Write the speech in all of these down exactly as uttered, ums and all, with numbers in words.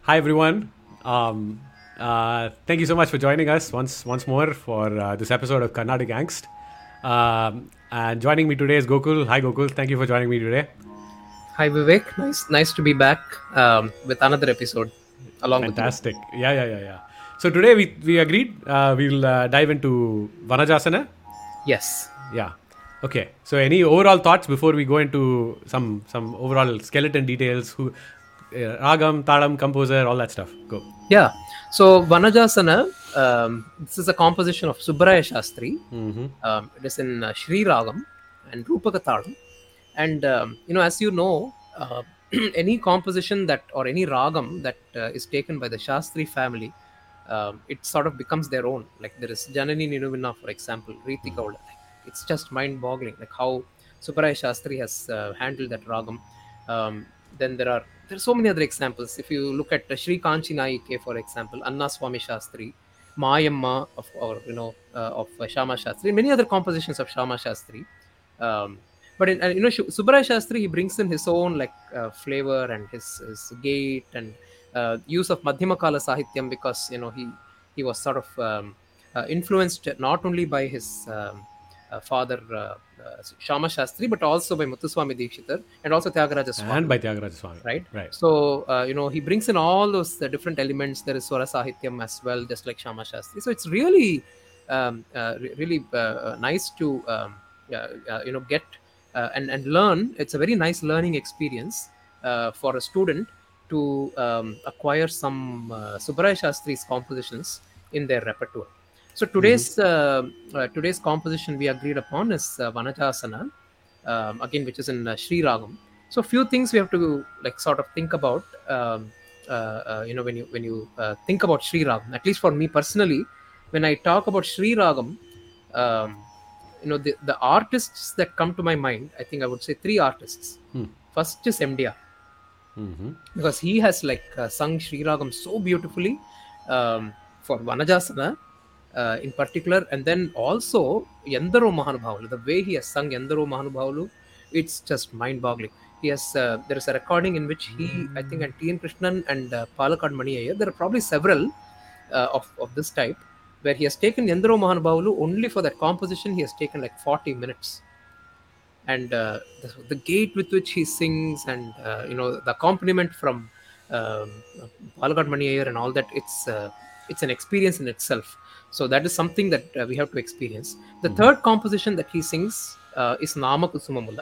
Hi everyone. Um, uh, thank you so much for joining us once once more for uh, this episode of Carnatic Angst. Um, and joining me today is Gokul. Hi Gokul. Thank you for joining me today. Hi Vivek, nice nice to be back um, with another episode along with you. Fantastic. Yeah, yeah, yeah, yeah. So today we we agreed uh, we'll uh, dive into Vanajasana. Yes. Yeah. Okay. So any overall thoughts before we go into some some overall skeleton details? Who, uh, ragam, talam, composer, all that stuff. Go. Yeah. So Vanajasana, um, this is a composition of Subbaraya Shastri. Mm-hmm. Um, it is in uh, Sri Ragam and Rupaka Talam. And um, you know, as you know, uh, any composition that or any ragam that uh, is taken by the Shastri family, um, it sort of becomes their own. Like there is Janani Ninuvinna, for example, Riti Kaula. Like, it's just mind-boggling, like how Subbaraya Shastri has uh, handled that ragam. Um, then there are there are so many other examples. If you look at uh, Sri Kanchi Naike, for example, Anna Swami Shastri, Mayamma of or you know uh, of uh, Shama Shastri, many other compositions of Shama Shastri. Um, but in, and, you know, Shu- Subbaraya Shastri, he brings in his own like uh, flavor and his, his gait and uh, use of Madhyamakala Sahityam, because you know he he was sort of um, uh, influenced not only by his um, uh, father uh, uh, Shama Shastri, but also by Muthuswami Dikshitar and also Tyagaraja And Swami, by Tyagaraja Swami. right? Right. So uh, you know he brings in all those uh, different elements. There is Swara Sahityam as well, just like Shama Shastri. So it's really um, uh, re- really uh, uh, nice to um, uh, uh, you know get uh, and and learn. It's a very nice learning experience uh, for a student to um, acquire some uh, Subbaraya Shastri's compositions in their repertoire. So Mm-hmm. today's uh, uh, today's composition we agreed upon is uh, Vanajasana, um, again, which is in uh, Sri Ragam. So few things we have to like sort of think about. Um, uh, uh, you know, when you when you uh, think about Sri Ragam, at least for me personally, when I talk about Sri Ragam, um, you know, the, the artists that come to my mind, I think I would say three artists. First is M D R, Mm-hmm. because he has like uh, sung Sri Ragam so beautifully um, for Vanajasana uh, in particular, and then also Yandaro Mahanubhavalu. The way he has sung Yandaro Mahanubhavalu, it's just mind-boggling. He has uh, there is a recording in which he, I think, and T N Krishnan and uh, Palakkad Mani Iyer, there are probably several uh, of of this type where he has taken Yandaro Mahanubhavalu only for that composition. He has taken like forty minutes, and uh, the, the gait with which he sings, and uh, you know the accompaniment from um, Palakkad Mani Iyer and all that, it's uh, it's an experience in itself. So that is something that uh, we have to experience. The Mm-hmm. third composition that he sings uh, is Nama Kusumamula.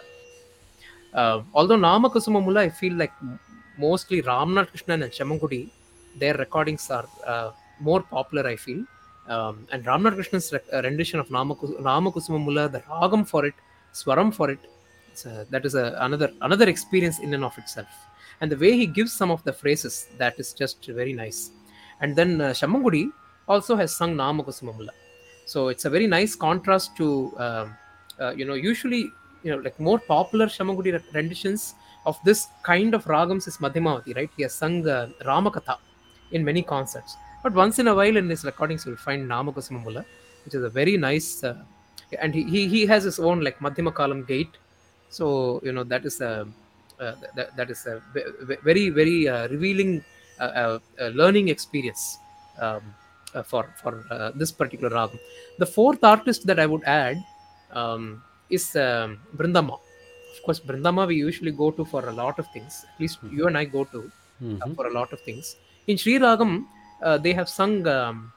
Uh, although Nama Kusumamula, I feel like m- mostly Ramnath Krishnan and Chamangudi, their recordings are uh, more popular, I feel. Um, and Ramnath Krishnan's rec- uh, rendition of Nama, Kus- Nama Kusumamula, the ragam for it, swaram for it, it's a, that is a, another another experience in and of itself. And the way he gives some of the phrases, that is just very nice. And then uh, Chamangudi also has sung Nama Kusumamula. So it's a very nice contrast to um, uh, you know usually you know like more popular Shamagudi renditions of this kind of ragams is Madhyamavati, right? He has sung uh, Ramakatha in many concerts, but once in a while in his recordings you will find Namakusamamula, which is a very nice uh, and he, he he has his own like Madhyamakalam gate. So you know that is a uh, that, that is a ve- ve- very very uh, revealing uh, uh, uh, learning experience um, uh, for for uh, this particular ragam. The fourth artist that I would add um, is um, Brindama. Of course, Brindama we usually go to for a lot of things. At least you and I go to uh, Mm-hmm. for a lot of things. In Sri Ragam, uh, they have sung um,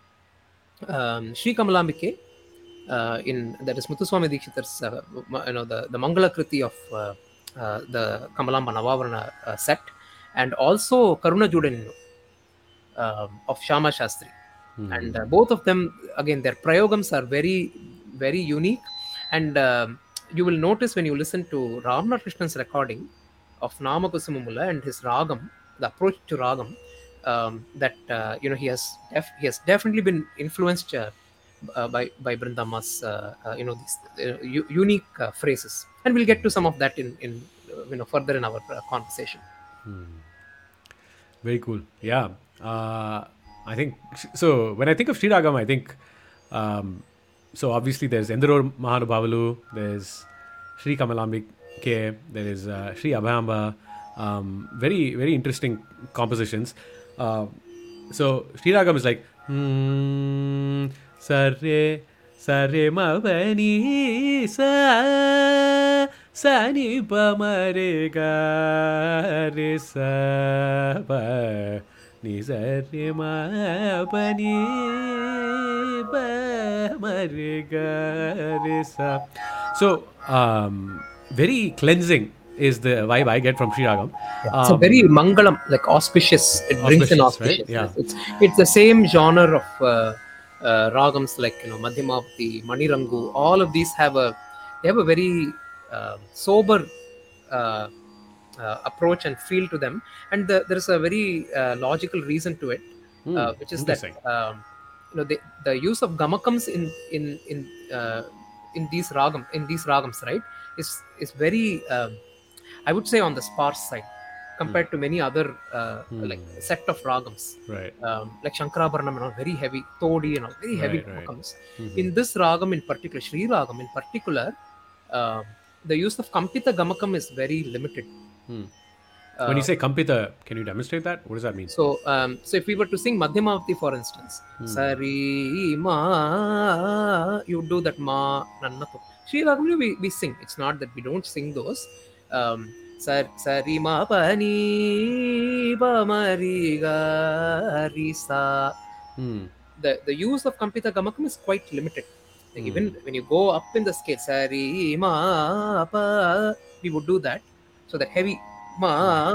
um, Sri Kamalambike uh, in that is Muthuswami Dikshitar's uh, ma- you know the the Mangala Kriti of uh, uh, the Kamalamba Navavarana uh, set, and also Karuna Judenu um, of Shama Shastri. And uh, both of them, again, their prayogams are very, very unique. And um, you will notice when you listen to Ramnath Krishnan's recording of Namakusumamula and his ragam, the approach to ragam, um, that uh, you know he has def- he has definitely been influenced uh, uh, by by Brindama's uh, uh, you know these uh, u- unique uh, phrases, and we'll get to some of that in in uh, you know further in our uh, conversation. Very cool. Yeah. Uh, I think so. When I think of Sri Ragam, I think um, so. Obviously, there's Endaro Mahanubhavalu, there's Sri Kamalambik K, there is uh, Sri Abhayamba. Um, very, very interesting compositions. Um, so Sri Ragam is like hmm, Sarre Sarre Mavani Sa Sani Pamare Ga Re Sa Pa Ni Sarre Mavani Pamare Ga Re Sa. So um, very cleansing is the vibe I get from Sri Ragam. It's a Um, very mangalam, like auspicious. It brings in Auspicious, right? auspiciousness. Yeah. It's it's the same genre of uh, uh, ragams like you know Madhyamavati, Manirangu. All of these have a they have a very uh, sober uh, uh, approach and feel to them, and the, there is a very uh, logical reason to it, Hmm, uh, which is that interesting. um, you know the, the use of gamakams in in in uh, in these ragam in these ragams, right, is is very um, I would say on the sparse side compared to many other uh, like set of ragams. Right. Um, like Shankarabharanam and all, very heavy, Todi and all, very heavy Right, right. gamakams. In this ragam in particular, Sri Ragam in particular, uh, the use of Kampita Gamakam is very limited. When you say Kampita, can you demonstrate that? What does that mean? So, um, so if we were to sing Madhyamavati, for instance, Sari Ma, you do that Ma Nannatu. Sri Ragam we, we sing. It's not that we don't sing those. Um, Sar Sari Ma Pani Ba Mari Ga Ri Sa. The the use of Kampita Gamakam is quite limited. Like even when you go up in the scale, Sari Ma Pa, we would do that. So that heavy Ma,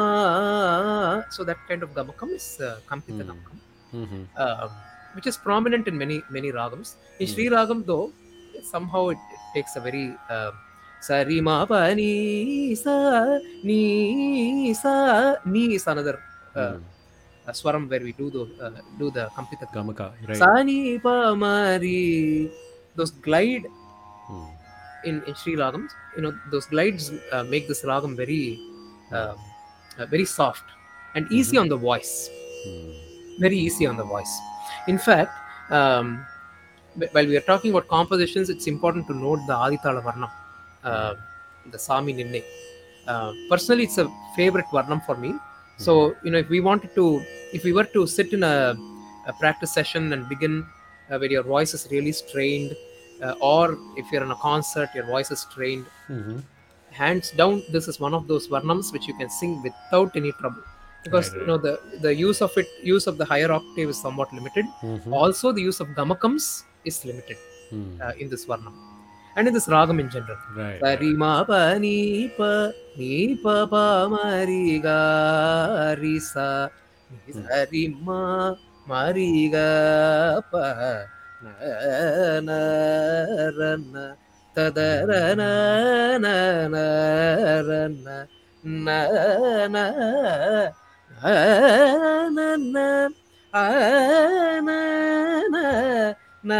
so that kind of gamakam is uh, Kampita Gamakam, Mm-hmm. um, which is prominent in many many ragams. In Sri Ragam, though, somehow it, it takes a very uh, Sari Ma Pa Ni Sa Ni Sa Ni is another uh, a swaram where we do the uh, do the Kampita Gamaka, right? Sa Ni Pa Mari. Those glide in, in Sri Ragams. You know, those glides uh, make this ragam very. Uh, uh, very soft and easy on the voice. Very easy on the voice. In fact, um, while we are talking about compositions, it's important to note the Aditala Varnam, uh, the Sami Ninne. Uh, personally, it's a favorite Varnam for me. So, you know, if we wanted to, if we were to sit in a, a practice session and begin uh, where your voice is really strained, uh, or if you're in a concert, your voice is strained, hands down, this is one of those varnams which you can sing without any trouble, because right, right. you know the the use of it use of the higher octave is somewhat limited. Also the use of gamakams is limited uh, in this varnam and in this ragam in general. Sari ma pa ni pa ni pa pa ma ri ga ri sa ni sari ma ma ri ga pa na na ra na Tadarana na na na na na na na na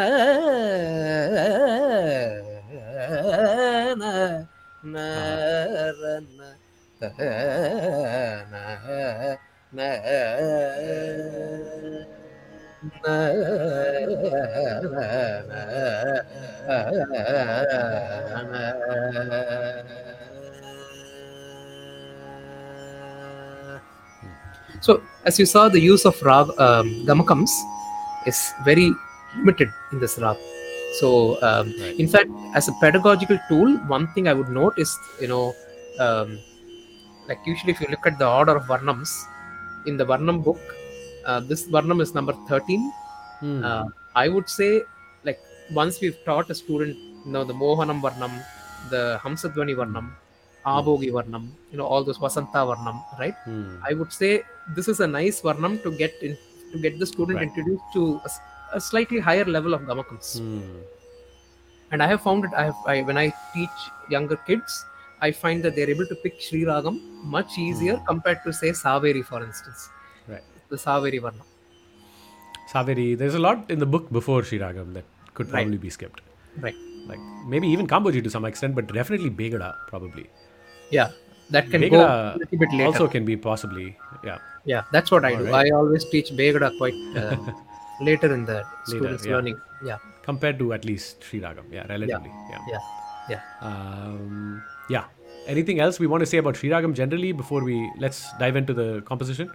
So, as you saw, the use of rag, um, gamakams is very limited in this rag. So, um, right. in fact, as a pedagogical tool, one thing I would note is, you know, um, like usually if you look at the order of varnams in the varnam book, uh, this varnam is number thirteen. Hmm. Uh, I would say, like, once we've taught a student, you know, the Mohanam varnam, the Hamsadvani varnam, Abogi varnam, you know, all those Vasanta varnam, right? Hmm. I would say this is a nice varnam to get in, to get the student right. introduced to a, a slightly higher level of gamakams. Hmm. And I have found it, I have, I, when I teach younger kids, I find that they're able to pick Sri Ragam much easier hmm. compared to, say, Saveri, for instance. Right. The Saveri varnam. Saveri, there's a lot in the book before Sri Ragam that could probably right. be skipped. Right. Like maybe even Kamboji to some extent, but definitely Begada probably. Yeah, that can Begada go a little bit later. Also can be possibly, yeah. Yeah, that's what I All do. Right. I always teach Begada quite uh, later in the students' yeah. learning. Yeah. Compared to at least Sri Ragam, yeah, relatively. Yeah. Yeah. Yeah. Yeah. Um, yeah. Anything else we want to say about Sri Ragam generally before we let's dive into the composition?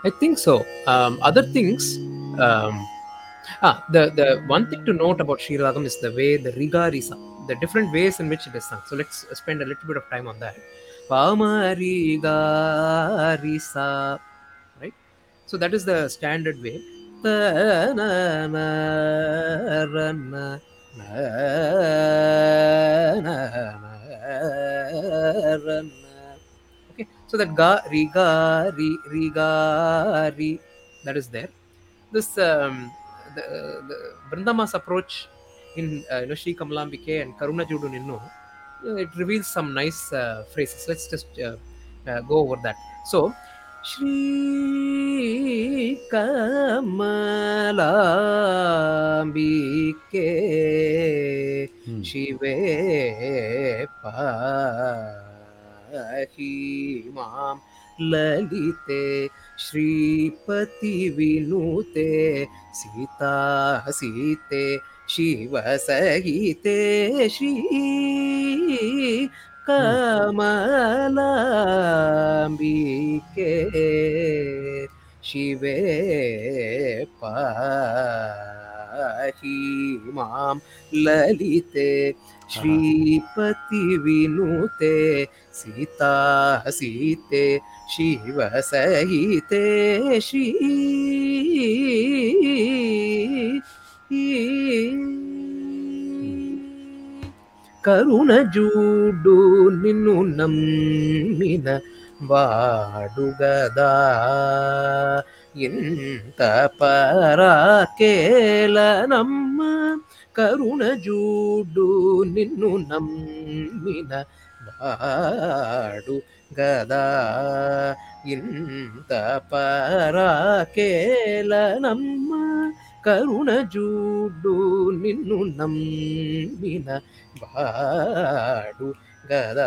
I think so. Um, other things. Um, ah, the the one thing to note about Sri Ragam is the way the Riga Risa, the different ways in which it is sung. So let's spend a little bit of time on that. Pama Riga Risa, right? So that is the standard way. Ta na na ra na na na na ra na. Okay, so that ga ri ga ri ri ga ri, that is there. This um, the, the Vrindamas approach in uh, you know Shri Kamalambike and Karuna Judu Ninnu, uh, it reveals some nice uh, phrases. Let's just uh, uh, go over that. So, Shri Kamalambike Hmm. Shive Pahi Mam Lalite Shripati Vinute Sita Site Shiva Sahite Shri Kamalambike Shive Pahi Mam Lalite Shripati Vinute Sita Site Shiva Sahite Shri Karuna Judu Ninu Nammina Vadugada Inta Parakela Namma Karuna Judu Ninu Nammina Vadu Gada Inta Parakela Namma Karuna Judu Ninu Nammina Vadu Gada.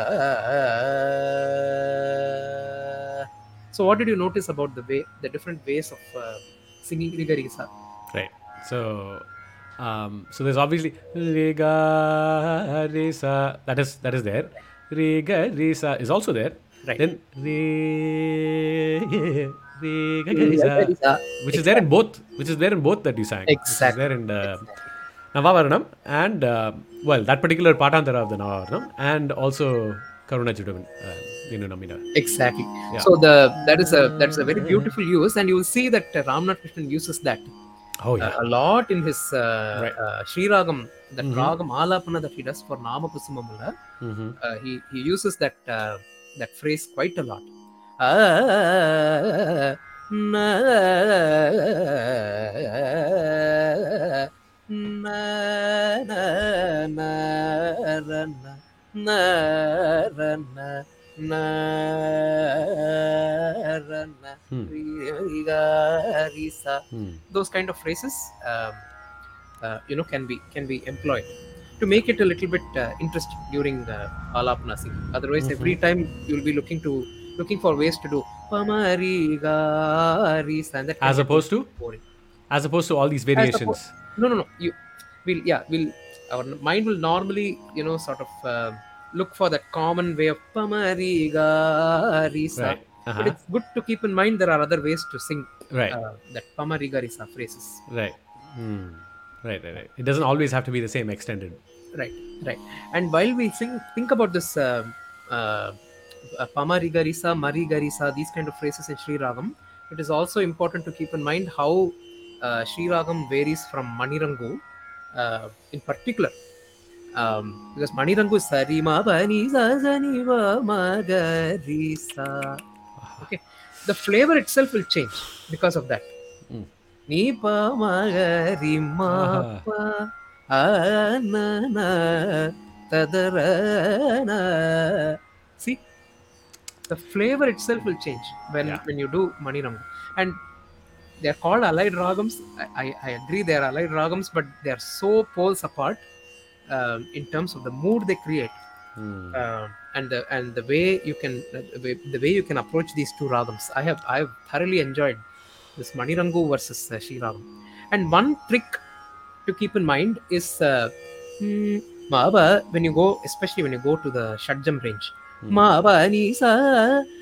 So what did you notice about the way, the different ways of uh, singing Riga Risa? Right. So, um, so there's obviously Riga Risa. That is that is there. Riga Risa is also there. Right. Then Re Riga Risa, which is there in both. Which is there in both that you sang. Which is Exactly. there in the Navavaranam and uh, well, that particular Patantara of the Navavaranam and also Karuna Judam uh, Ninu Namina. Exactly. Yeah. So the that is a that's a very beautiful use, and you will see that uh, Ramnath Krishnan uses that Oh yeah. uh, a lot in his uh, Right. uh, Sri Ragam, that Mhm. Ragam Alapana that he does for Nama Kusumamula. Mhm. Uh, he he uses that uh, that phrase quite a lot. Ah, na, na, na, na, ra, na, na, ra, na, na, ra, na, Hmm. ri, ri, ga, ri, sa. Hmm. Those kind of phrases, um, uh, you know, can be can be employed to make it a little bit uh, interesting during uh, alapana singing. Otherwise, every time you'll be looking to looking for ways to do pamari ga ri sa, and that can As get opposed to boring. as opposed to all these As variations. oppo- no, no, no. You will, yeah, will our mind will normally, you know, sort of uh, look for that common way of pamari ga ri sa. Right. But Uh-huh. it's good to keep in mind there are other ways to sing Right. uh, that pamari ga ri sa phrases. Right. Hmm. Right, right, right. It doesn't always have to be the same extended. Right, right. And while we sing, think about this uh, uh, uh, Pamariga Risa, Mariga Risa, these kind of phrases in Sri Ragam, it is also important to keep in mind how uh, Sri Ragam varies from Manirangu uh, in particular. Um, because Manirangu is Sari Ma Ba Ni Sa Sa Ni Ba Ma Ga Ri Sa. Okay, the flavor itself will change because of that. Mm. Ni Pa Ma Ga Ri Ma Ah. Pa A Na Na Ta Da Ra Na. See, the flavor itself will change when Yeah. when you do Manirangu, and they are called allied ragams. I, I, I agree they are allied ragams, but they are so poles apart um, in terms of the mood they create. Hmm. Uh, and the and the way you can uh, the way, the way you can approach these two ragams. I have I have thoroughly enjoyed this Manirangu versus uh, Sri Ragam. And one trick to keep in mind is uh, mm, Ma Ba, when you go, especially when you go to the Shadjam range. Hmm. Ma Ba Ni Sa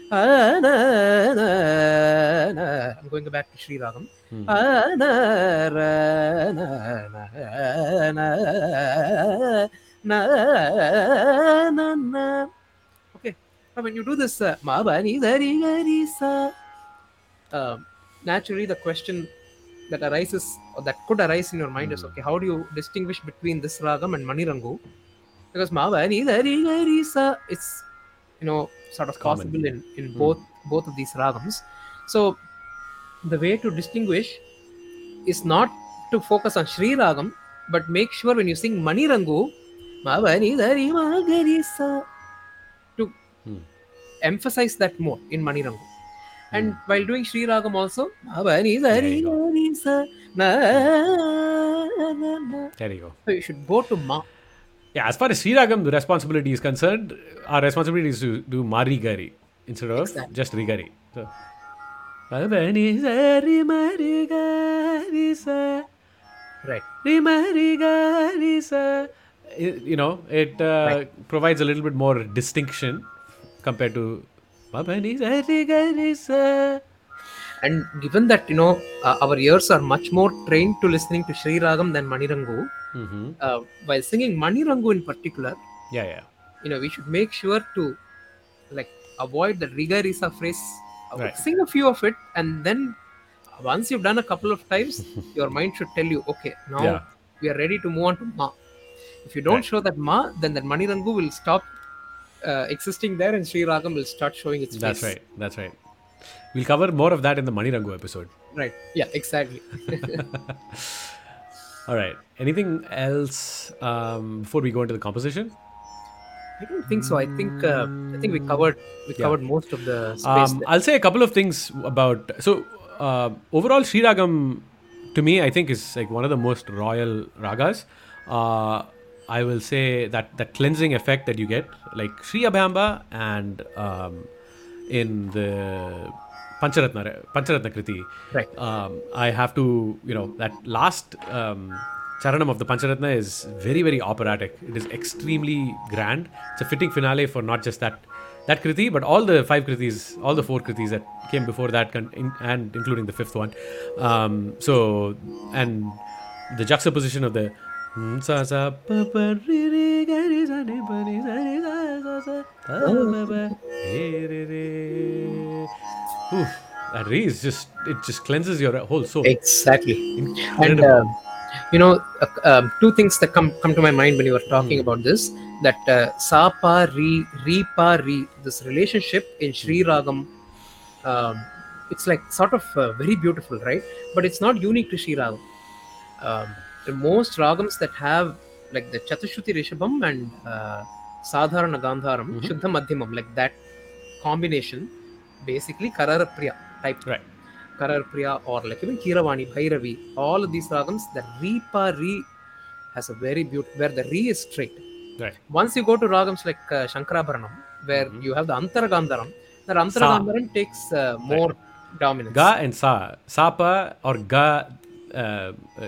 Ah, na, na, na. I'm going back to Sri Ragam. Hmm. Ah, na, ra, na, na, na, na, na, na. Okay. Now when you do this, uh, ma, ba, ni, za, ri, ga, ri, sa, uh, naturally the question that arises or that could arise in your mind is, okay, how do you distinguish between this ragam and Manirangu? Because ma, ba, ni, za, ri, ga, ri, sa, it's, you know, sort of Common. possible in, in both both of these ragams. So the way to distinguish is not to focus on Sri Ragam, but make sure when you sing Manirangu, ma, ba, ni, za, ri, ma, ga, ri, sa, to Hmm. emphasize that more in Manirangu. And while doing Sri Ragam also, ma, ba, ni, za, There ri, you go. ga, ri, sa, na, na, na. There you go. So you should go to ma. Yeah, as far as Sri Ragam, the responsibility is concerned, our responsibility is to do Mari Gari instead of Exactly. just Rigari. So, Abani Sari Mari Gari Sa, Right. Ri Mari Gari Sa. I- You know, it uh, provides a little bit more distinction compared to Abani Sari Gari Sa. And given that, you know, uh, our ears are much more trained to listening to Sri Ragam than Manirangu, Mm-hmm. uh, while singing Manirangu in particular, Yeah, yeah. you know, we should make sure to like avoid the Riga Risa phrase. Uh, Right. Sing a few of it, and then once you've done a couple of times, your mind should tell you, okay, now Yeah. we are ready to move on to Ma. If you don't Right. show that Ma, then that Manirangu will stop uh, existing there, and Sri Ragam will start showing its That's face. right. That's right. We'll cover more of that in the Manirangu episode. Right. Yeah, exactly. All right. Anything else um, before we go into the composition? I don't think so. I think uh, I think we covered we Yeah. covered most of the space. Um, there. I'll say a couple of things about. So, uh, overall, Sri Ragam, to me, I think is like one of the most royal ragas. Uh, I will say that that cleansing effect that you get, like Sri Abhayamba and um, in the Pancharatna, Pancharatna Kriti, Right. um, I have to, you know, that last um, Charanam of the Pancharatna is very, very operatic. It is extremely grand. It's a fitting finale for not just that that Kriti, but all the five Kritis, all the four Kritis that came before that, con- in, and including the fifth one. Um, so, and the juxtaposition of the sa sa pa pa re re ga re sa ne pa ni sa re sa sa sa pa pa pa re re re. Oof, that re is just, it just cleanses your whole soul. Exactly. And Incredible. uh, you know, uh, um, two things that come come to my mind when you were talking about this: that uh, sa pa re re pa re, this relationship in Sri Ragam, um, it's like sort of uh, very beautiful, right? But it's not unique to Sri Ragam. Um, the most ragams that have like the Chatushuti Rishabham and uh, Sadharana Gandharam, Shuddha Madhyamam, like that combination, basically Karara Priya type. Right. Karar Priya or like even Kiravani, Bhairavi, all of these ragams, the Re Pa Re has a very beautiful, where the Re is straight. Right. Once you go to ragams like uh, Shankarabharanam, where you have the Antaragandharam, the Antaragandharam takes uh, more dominance. Ga and sa. Sa pa or ga. Uh, uh,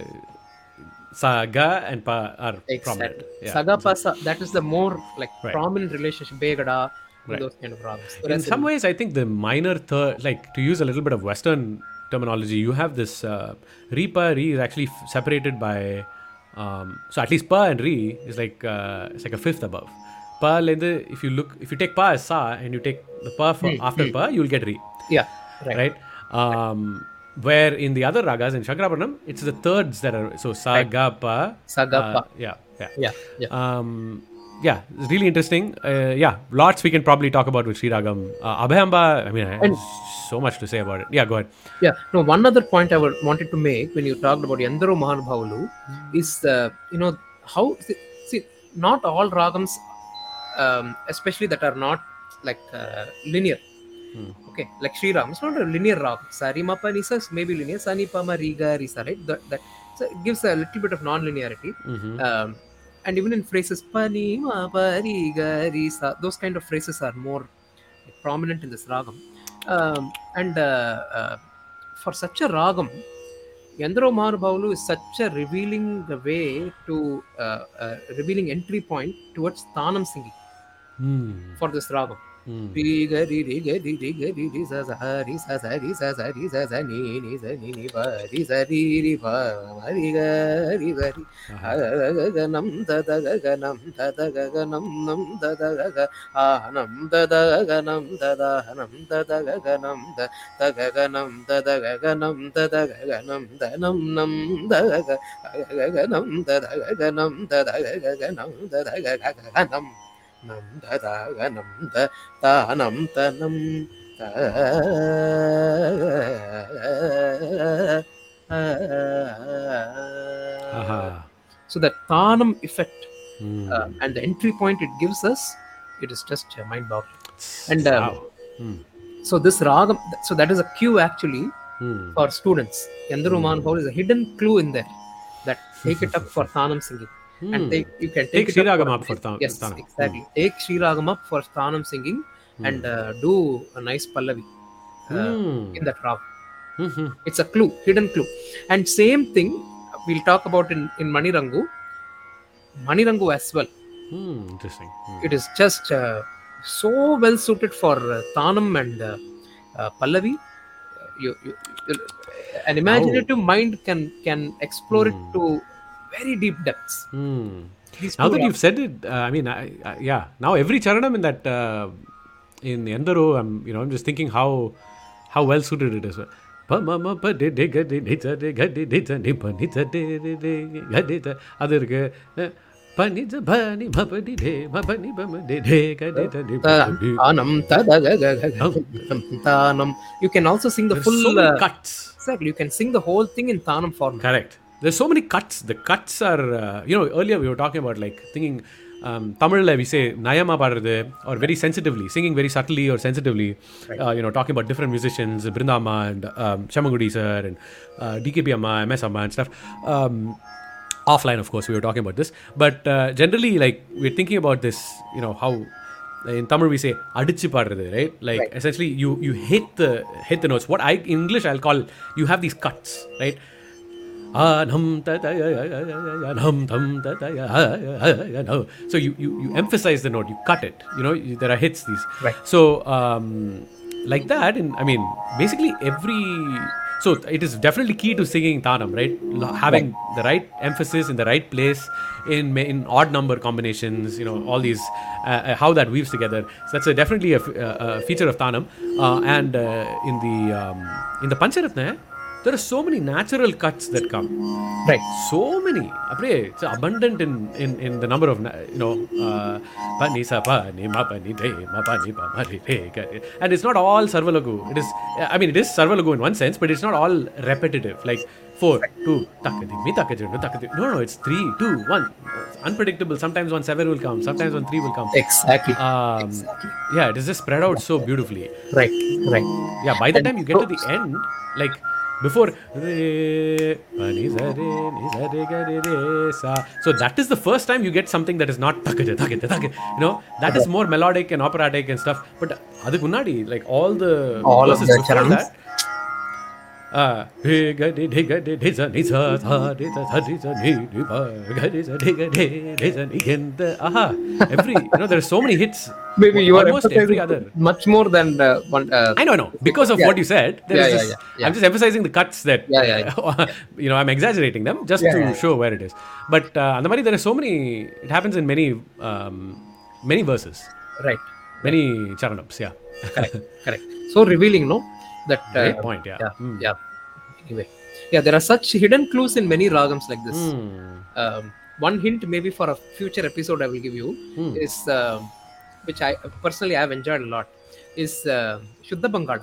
sa ga and pa are prominent. Exactly. Yeah. Saga Pa Sa, that is the more like Right. prominent relationship, Begada, Right. those kind of ragams. In Whereas some ways, I think the minor third, like to use a little bit of Western terminology, you have this uh, re pa re is actually f- separated by. Um, so at least pa and re is like uh, it's like a fifth above. Pa lende, if you look, if you take pa as sa and you take the pa for after pa, you will get re. yeah, right. Right. Um, where in the other ragas in Shankarabaranam, it's the thirds that are so sa ga pa. Saga uh, Pa. yeah. Yeah. Yeah, yeah. Um, yeah, it's really interesting. Uh, yeah, lots we can probably talk about with Sri Ragam. Uh, Abhayamba, I mean, I have so much to say about it. Yeah, go ahead. Yeah, no, one other point I would, wanted to make when you talked about Yandaro Mahanubhavulu is, uh, you know, how, see, see, not all ragams, um, especially that are not like uh, linear. Okay, like Sri Ram, it's not a linear rag. Sari ma pa nisa is maybe linear, sani pa ma riga risa, right? That, that so it gives a little bit of non-linearity. Mhm. Um, and even in phrases, pa ni ma pa riga risa, those kind of phrases are more prominent in this ragam. Um, and uh, uh, for such a ragam, Yandaro Mahanubhavulu is such a revealing way to uh, uh, revealing entry point towards Tanam singing Hmm. for this ragam. Ri ga ri ri ga ri ri ga ri ri sa sa ri sa sa ri sa sa ri sa sa ni ni sa ni ni pa ri sa ri ri pa ma ri ga ri ga ri Aha. a ga ga ga nam da da ga ga nam da da ga ga nam nam da da ga ga a nam da da ga nam da da nam da da ga ga nam da da ga ga nam da da ga ga nam da da ga ga nam da nam nam da ga ga ga ga nam da da ga ga nam da da ga ga ga nam da da ga ga ga nam nam da da ga nam da ta nam ta nam ta Aha. so that tanam effect Hmm. uh, and the entry point it gives us, it is just uh, mind boggling. And um, Wow. Hmm. so this ragam, so that is a cue actually Hmm. for students. Yandaru Manhol is a hidden clue in there that take it up for Tanam singing. And Hmm. take, you can take, Take it Sri up, Ragam for, up for Tanam. yes, exactly. Take Sri Ragam up for Tanam singing and uh, do a nice Pallavi uh, Hmm. in that rag. Hmm. It's a clue, hidden clue. And same thing we'll talk about in, in Manirangu. Manirangu as well. Hmm. Interesting. Hmm. It is just uh, so well suited for uh, Tanam and uh, uh, Pallavi. You, you, you, an imaginative mind can can explore it to very deep depths. Hmm. These Now two that ragas. you've said it, uh, I mean, I, I, yeah. Now every charanam in that uh, in Endaro, I'm you know I'm just thinking how how well suited it is. Pa ma ma pa de de ga de de za de ga de de za de pa ni za de de de ga de za அது இருக்கு pa ni za pa ni ma pa di de ma pa ni pa ma de de ga de za de pa di. Tanam tadagagaga Tanam. You can also sing the There's full so many uh, cuts. exactly. You can sing the whole thing in Tanam format. Correct. There's so many cuts. The cuts are, uh, you know, earlier we were talking about like thinking, um, Tamil, we say Nayama paradhu, or very sensitively, singing very subtly or sensitively, Right. uh, you know, talking about different musicians, Brindama and um, Shamagudi sir and uh, D K P Amma, M S Amma and stuff. Um, offline, of course, we were talking about this. But uh, generally, like, we're thinking about this, you know, how in Tamil we say adichu paadradhu, right? Like Right. essentially you you hit the hit the notes. What I in English I'll call, you have these cuts, right? Anam ta ta ya ya ya ya ya nam tam ta ta ya ya ya no. So you, you you emphasize the note, you cut it. You know, you, there are hits these. Right. So um, like that, and I mean, basically every. So it is definitely key to singing Tanam, right? L- Having the right emphasis in the right place, in ma- in odd number combinations, you know, all these, uh, uh, how that weaves together. So that's a, definitely a, f- uh, a feature of Tanam. Uh, and uh, in the um, in the Pancharatna, there are so many natural cuts that come. Right. So many. Apre, it's abundant in, in, in the number of, na- you know, uh, pa ni sa pa ni ma pa ni de ma pa ni pa ma ri de ga de. And it's not all Sarvalagu. It is, I mean, it is Sarvalagu in one sense, but it's not all repetitive. Like four, two, takadi, mi takadi, takadi. No, no, it's three, two, one. It's unpredictable. Sometimes one seven will come. Sometimes one three will come. Exactly. Um, yeah, it is just spread out so beautifully. Right. Right. Yeah, by the time you get to the end, like before, re, pa, ni, sa, re, ni, sa, re, ga, re, re, sa. So that is the first time you get something that is not takade, takade, takade. You know, that is more melodic and operatic and stuff. But adu munnadi, like all the All of verses the before charanams. that. Uh, re, ga, de, de, ga, de, de, sa, ni, sa, tha, de, sa, tha, de, sa, ni, ni, pa, ga, de, sa, de, ga, de, de, sa, ni, gen, de. Aha. Every, you know, there are so many hits. Maybe you are Almost every emphasizing other. much more than uh, one. Uh, I know, I know. Because of Yeah. what you said, there Yeah, is yeah, this, yeah, yeah. I'm just emphasizing the cuts that, Yeah, yeah, uh, you know, I'm exaggerating them just Yeah, to yeah, show where it is. But uh, and the money, there are so many, it happens in many, um, many verses, right. many charanams, yeah. Correct. Correct. So revealing, no? That. Uh, Great point, yeah. Yeah. Hmm. Yeah. Anyway, yeah, there are such hidden clues in many ragams like this. Hmm. Um, one hint, maybe for a future episode, I will give you Hmm. is, um which I personally I have enjoyed a lot, is uh, Shuddha Bangala.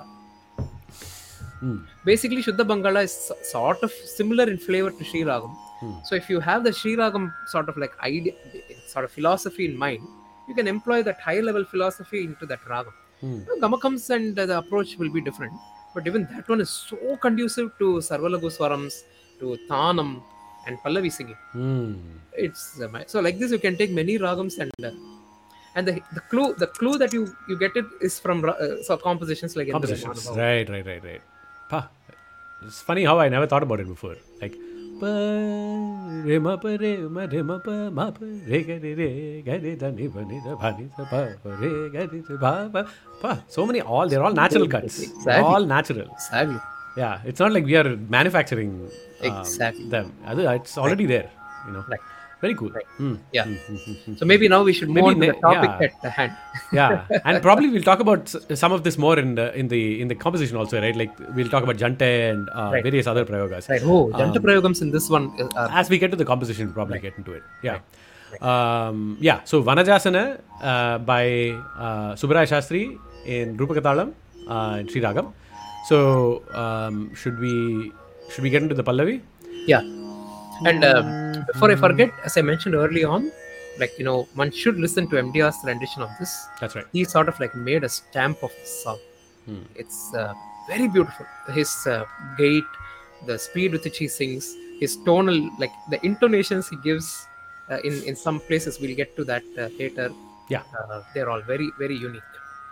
Hmm. Basically, Shuddha Bangala is so- sort of similar in flavor to Sri Ragam. Hmm. So if you have the Sri Ragam sort of like idea, sort of philosophy in mind, you can employ that high level philosophy into that Ragam. Hmm. Gamakams and uh, the approach will be different, but even that one is so conducive to Sarvalagu Swarams, to Tanam and Pallavi singing. Hmm. It's uh, my- so like this you can take many ragams and uh, and the, the clue the clue that you you get it is from ra- uh, so compositions like Endra Compositions. Manava. Right, right, right, right. Pa. It's funny how I never thought about it before. Like, pa re ma pa re ma re ma pa ma pa re ga re re ga re da ni ba ni da ba ni da pa pa re ga re da ba ba pa. So many, all they're all natural cuts. Exactly. All natural. Exactly. Yeah, it's not like we are manufacturing um, Exactly. them. Adu- It's already there. You know. Right. Very cool. Right. Hmm. Yeah. Hmm, hmm, hmm, hmm. So maybe now we should move Maybe on to the ne- topic yeah. at the hand. Yeah, and probably we'll talk about s- some of this more in the in the in the composition also, right? Like we'll talk about Jante and uh, Right. various other prayogas. Right. Oh, Janta Prayogams in this one is- are As we get to the composition, we'll probably get into it. Yeah. Um, yeah, so Vanajasana uh, by uh, Subbaraya Shastri in Rupakatalam uh, in Sri Ragam. So um, should we should we get into the Pallavi? yeah. And um, before I forget, as I mentioned early on, like you know, one should listen to M D R's rendition of this. That's right. He sort of like made a stamp of the song. Hmm. It's uh, very beautiful. His uh, gait, the speed with which he sings, his tonal, like the intonations he gives. Uh, in in some places, we'll get to that uh, later. Yeah. Uh, they're all very very unique.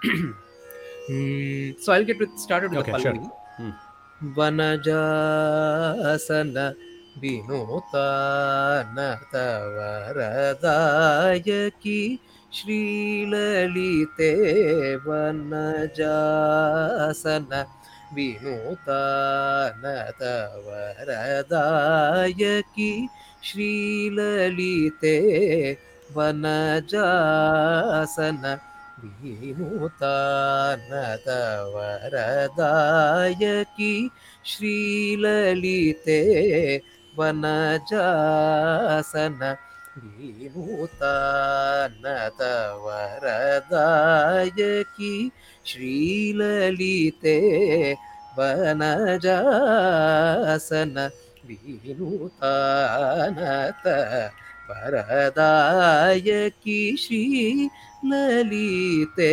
Mm, so I'll get with started with Okay, the sure. Pallavi. Hmm. Vanajasana vinutana tavaradayaki Shri Lalite Vanajasana vinutana tavaradayaki Shri Lalite Vanajasana vinutana tavaradayaki Shri Lalite Vanajasana vinutana tavaradayaki Shri Lalite Vanajasana vinutana tavaradayaki Shri Lalite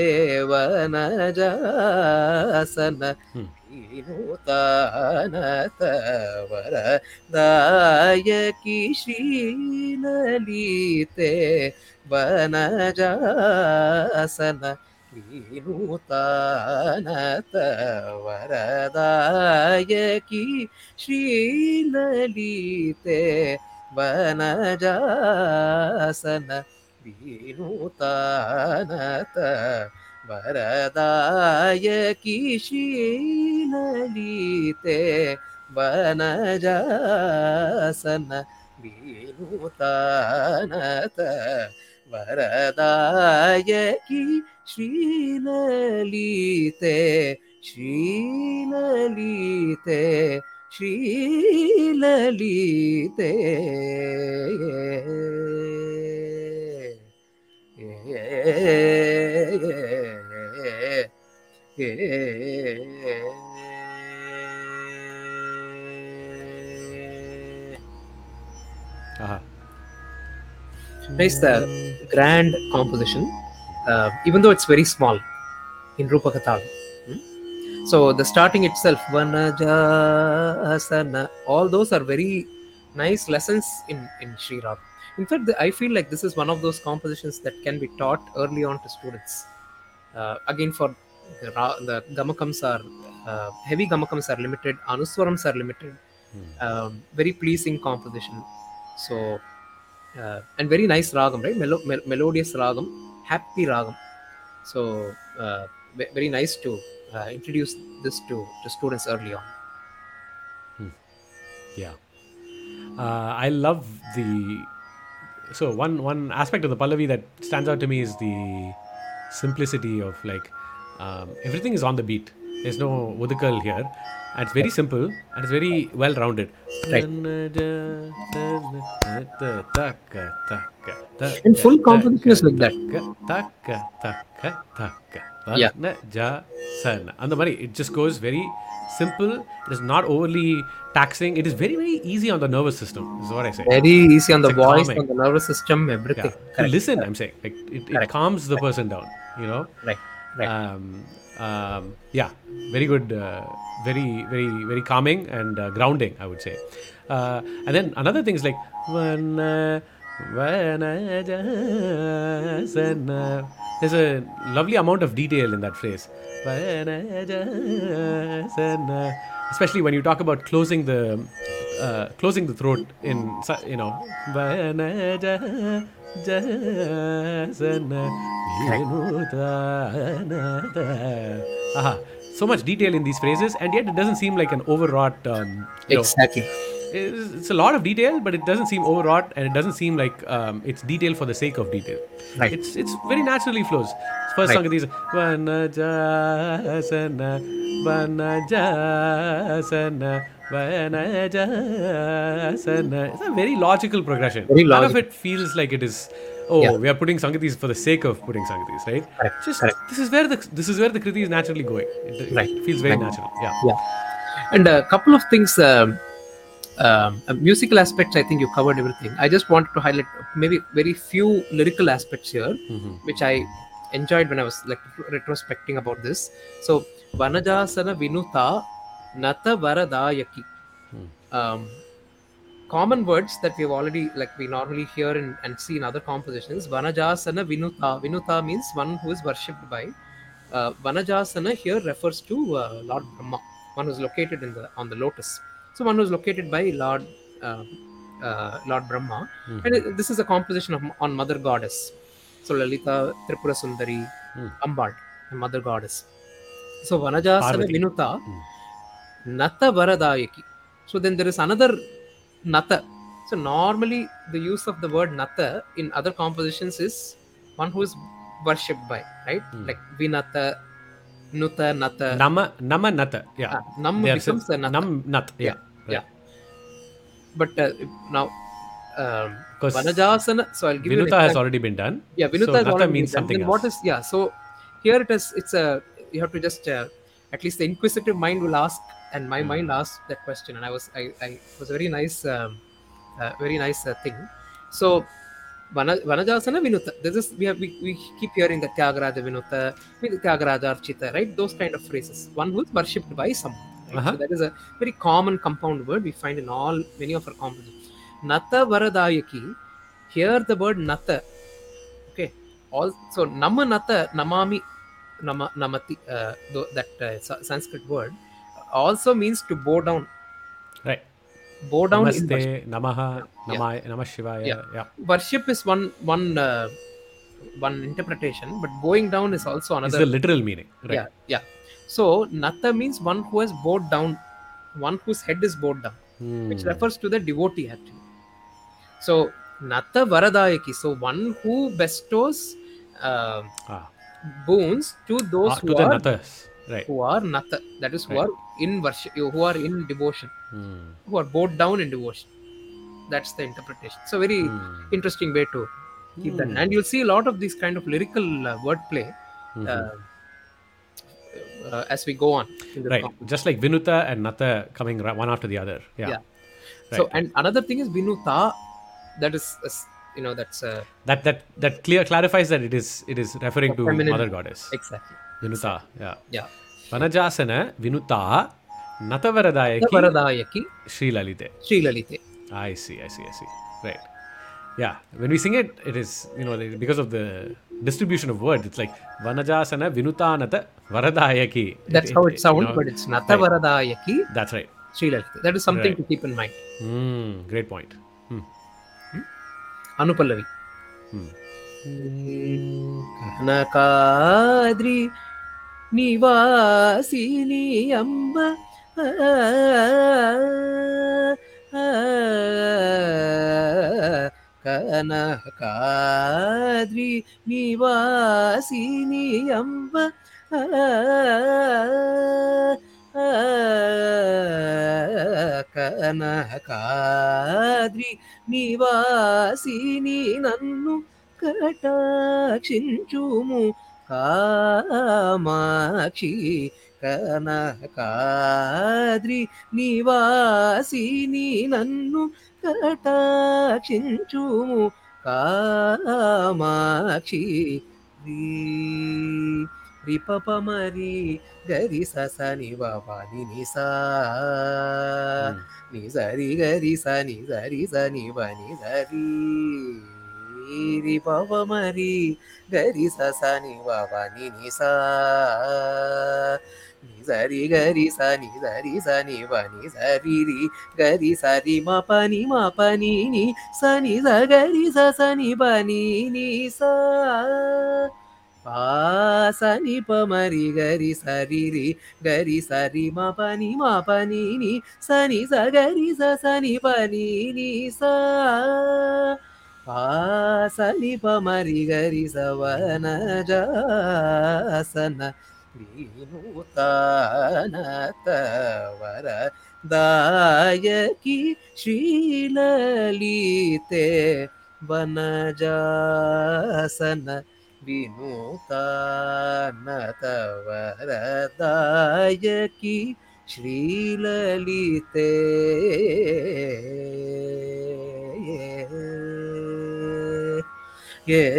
Vanajasana vinutana tavaradayaki Shri Lalite Vanajasana vinutana tavaradayaki Shri Lalite Vanajasana vinutana tavaradayaki Shri Lalite Vanajasana vinutana tavaradayaki Shri Lalite Shri Lalite Shri Lalite. Aha. Nice, the grand composition, uh, even though it's very small in Rupakatalam. So the starting itself, Vanajasana, all those are very nice lessons in, in Sri Rag. In fact, the, I feel like this is one of those compositions that can be taught early on to students. Uh, again, for the, ra- the gamakams are, uh, heavy gamakams are limited, anuswarams are limited, um, very pleasing composition. So, uh, and very nice ragam, right? Melo- mel- melodious ragam, happy ragam. So, uh, ve- very nice to uh, introduce this to, to students early on. Yeah. Uh, I love the. So one one aspect of the Pallavi that stands out to me is the simplicity of like um, everything is on the beat. There's no udikal here, and it's very simple and it's very well rounded. Right. And full composition is like that. Yeah. And the money, it just goes very simple. It is not overly taxing. It is very, very easy on the nervous system, is what I say. Very easy on the It's like voice, calming. on the nervous system, everything. Yeah. To Correct. listen, I'm saying. Like it, it Correct. calms the person down, you know? Right. Right. Um, um, yeah, very good, uh, very, very, very calming and uh, grounding, I would say. Uh, and then another thing is like, Vana- Vanajasana. There's a lovely amount of detail in that phrase. Vanajasana. Especially when you talk about closing the uh, closing the throat in, su- you know, Vanaja Jasana Vinutanada. Aha. So much detail in these phrases, and yet it doesn't seem like an overwrought, um, you know, Exactly. it's, it's a lot of detail, but it doesn't seem overwrought, and it doesn't seem like um, it's detail for the sake of detail. Right. It's it's very naturally flows. First Right. song of these, Vanajasana, Vanajasana, Vanajasana. It's a very logical progression. Very None of logical. it feels like it is. Oh, Yeah. we are putting Sangatis for the sake of putting Sangatis, right? Correct. Just Correct. this is where the this is where the Kriti is naturally going. It, it Right. feels very Right. natural. Yeah. Yeah. And a couple of things, um, um, uh, musical aspects, I think you covered everything. I just wanted to highlight maybe very few lyrical aspects here, Mhm. which I enjoyed when I was like retrospecting about this. So, Vanajasana Vinuta Nata Varadayaki. Hmm. Um, common words that we've already like we normally hear in, and see in other compositions. Vanajasana Vinuta. Vinuta means one who is worshipped by. Uh, Vanajasana here refers to uh, Lord Brahma, one who is located in the on the lotus. So one who is located by Lord uh, uh, Lord Brahma, Mhm. and it- this is a composition of on Mother Goddess. So Lalita, Tripura Sundari, Hmm. Ambal, the Mother Goddess. So Vanajasana Parvati. Vinuta Hmm. Nata Varadayaki. So then there is another Nata. So normally the use of the word Nata in other compositions is one who is worshipped by, right? Hmm. Like Vinata, Nuta, Nata. Nama Nama Nata. Yeah. Uh, Nam They are becomes sim- a Nata. Nam Nat. Yeah. Yeah, Right. yeah. But uh, now um, Because Vanajasana. So I'll give you an Vinuta has example. already been done. Yeah, Vinuta So has Nata already been means done. something Then else. what is yeah? So here it is. It's a you have to just uh, at least the inquisitive mind will ask, and my Hmm. mind asked that question, and I was I, I it was a very nice, um, uh, very nice uh, thing. So Vana- Vanajasana Vinuta. This is we have we, we keep hearing the Tyagaraja Vinuta, Tyagaraja Archita, right? Those kind of phrases. One who is worshipped by someone. Right? Uh-huh. So that is a very common compound word we find in all many of our compositions. Nata Varadayaki. Here the word Nata. Okay. Also Nama Nata Namami Nama Namati. Uh, tho- that uh, Sa- Sanskrit word also means to bow down. Right. Bow down in worship. Namaste, Namaha, Yeah. Namah, Namah Shivaya. Yeah. Yeah. Worship is one one uh, one interpretation, but bowing down is also It's another. the literal meaning. Right. Yeah, yeah. So Nata means one who has bowed down, one whose head is bowed down, which Hmm. refers to the devotee actually. So Nata Varadayaki, so one who bestows uh, Ah. boons to those Ah, who to the are Natas. Right. who are Nata, that is who Right. are in worship, who are in devotion, Hmm. who are bowed down in devotion. That's the interpretation. So very Hmm. interesting way to keep that, Hmm. and you'll see a lot of these kind of lyrical uh, wordplay. Mhm. Uh, uh, as we go on in this Right. competition. Just like Vinuta and Nata coming ra- one after the other. Yeah. Yeah. Right, So right. and another thing is Vinuta, that is, is you know that's uh, That that that clear clarifies that it is it is referring a to feminine. Mother Goddess. Exactly. Vinuta. Yeah. Yeah. Vanajasana Vinuta Natavaradayaki Varadayaki, Sri Lalite. Sri Lalite. I see, I see, I see. Right. Yeah. When we sing it, it is, you know, because of the distribution of words, it's like Vanajasana Vinutanata Varadayaki. That's It- how it- it sounds, you know, but it's Nata right. Varadayaki, That's right. Sri Lalite. That is something Right. to keep in mind. Mm, great point. Hmm. Anupallavi. Hmm. Kanakadri Nivasini Amba Kanakadri Nivasini Amba Kanakadri Nivasini Nannu కటాక్షించుము Kamakshi Kanakadri నివాసిని నన్ను కటాక్షించుము కామాక్షి రీ రిపపమరి గరి ససని వని నిసా ని సరి గరి సని సరి సని వని సరి రి పవమరి గరి ససని వని Nisa sari gari sa ni sari sa ni pa ni sari ri gari sari ma pa ni ma pa ni ni sa ni sa gari sa sa ni pa ni ni sa pa sa ni pa ma ri gari sari ri gari sari ma pa ni ma pa ni ni sa ni sa gari sa sa ni pa ni ni sa pa sa ni pa ma ri gari sa va na ja sa na వినూతన తవర దాయకి శ్రీలలితే వనజాసన వినూతన తవర దాయకి శ్రీలలితే A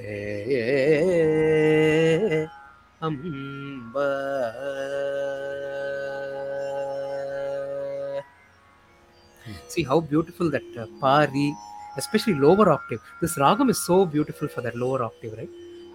Amba. See how beautiful that uh, pari, especially lower octave. This ragam is so beautiful for that lower octave, right?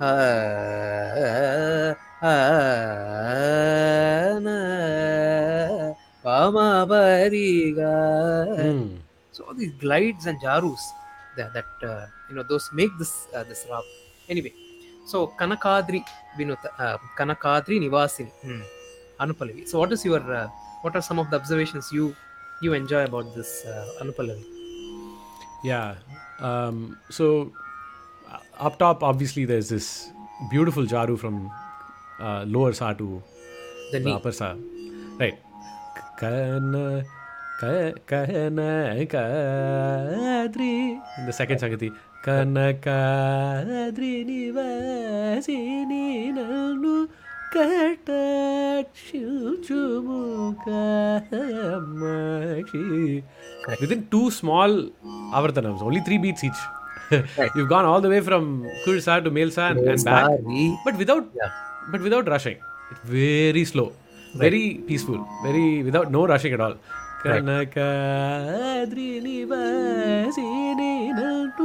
Hmm. So all these glides and jarus that, that uh, you know those make this uh, this rag. Anyway. So Kanakadri Vinuta, uh, Kanakadri Nivasini, hmm. Anupallavi. So what is your, uh, what are some of the observations you you enjoy about this uh, Anupallavi? Yeah. Um, so uh, up top, obviously, there's this beautiful jaru from uh, lower sa to The the knee. upper sa. Right. Kana kana kadri. In the second sangati. Kanakadri nivasini nanu katakshuchumukamakshi. Within two small avartanams, only three beats each. Right. You've gone all the way from Kursa to Melsa and, and back, Sari. but without Yeah. but without rushing. It's very slow, very peaceful, very without no rushing at all. Right. Kanakadri nivasini nanu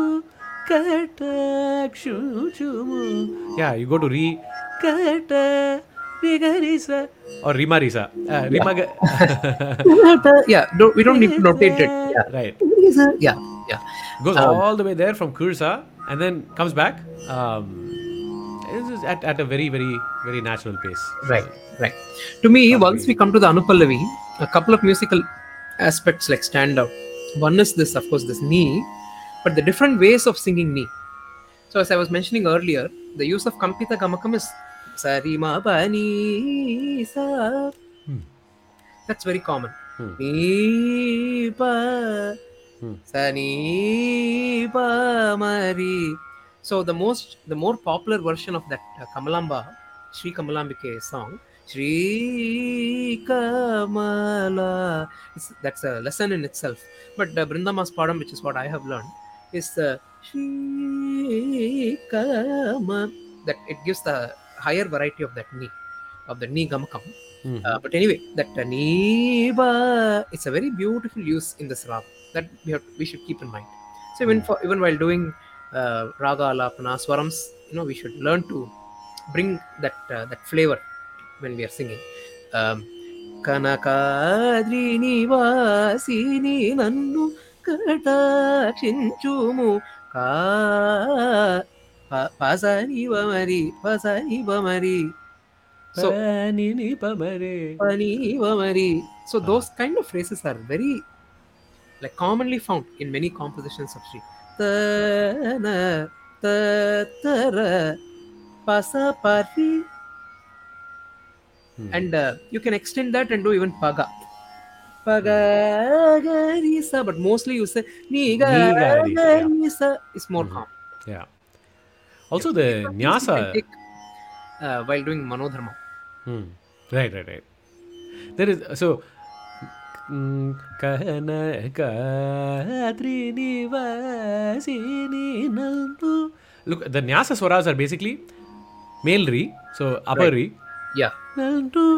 katakshuchumu. Yeah, you go to re kata rigarisa or rimarisa. Uh, rimaga. Yeah, don't, we don't need to notate it. Yeah. Right. Yeah, yeah. Goes Um, all the way there from Kursa and then comes back um, it's just at, at a very, very, very natural pace. Right, right. To me, once we come to the Anupallavi, a couple of musical aspects like stand out. One is this, of course, this knee, but the different ways of singing knee. So as I was mentioning earlier, the use of Kampita Gamakam is Sari Ma Pa Ni Sa. Hmm. That's very common. Hmm. Ni Pa Hmm. Sa Ni Pa Ma Ri. So the most, the more popular version of that uh, Kamalamba, Sri Kamalambike song, Sri Kamala, it's, that's a lesson in itself. But the Brindamas Padam, which is what I have learned, is uh, Sri Kama, that it gives the higher variety of that knee, of the knee gamakam. Mhm. Uh, but anyway, that uh, Niba, it's a very beautiful use in this rag that we have, we should keep in mind. So even for even while doing uh, raga alapana swarams, you know, we should learn to bring that uh, that flavor when we are singing. Um, Kanakadri nivasini nannu katakshinchumu ka pasani vamari pasani vamari. So Panini pamare. Pani Vamari. So those kind of phrases are very like commonly found in many compositions of Sri. Ta-na, ta-ta-ra, pasa-pari. Hmm. And uh, you can extend that and do even paga. Paga garisa, but mostly you say ni Ni-ga-ri-sa, yeah. garisa is more Mhm. common. Yeah. Also the You can nyasa. take, uh, while doing manodharma. Hmm. Right, right, right. There is so. mm, Kanakadri nivasini nannu. Look, the nyasa swaras are basically male re, so upper re. Yeah. Nannu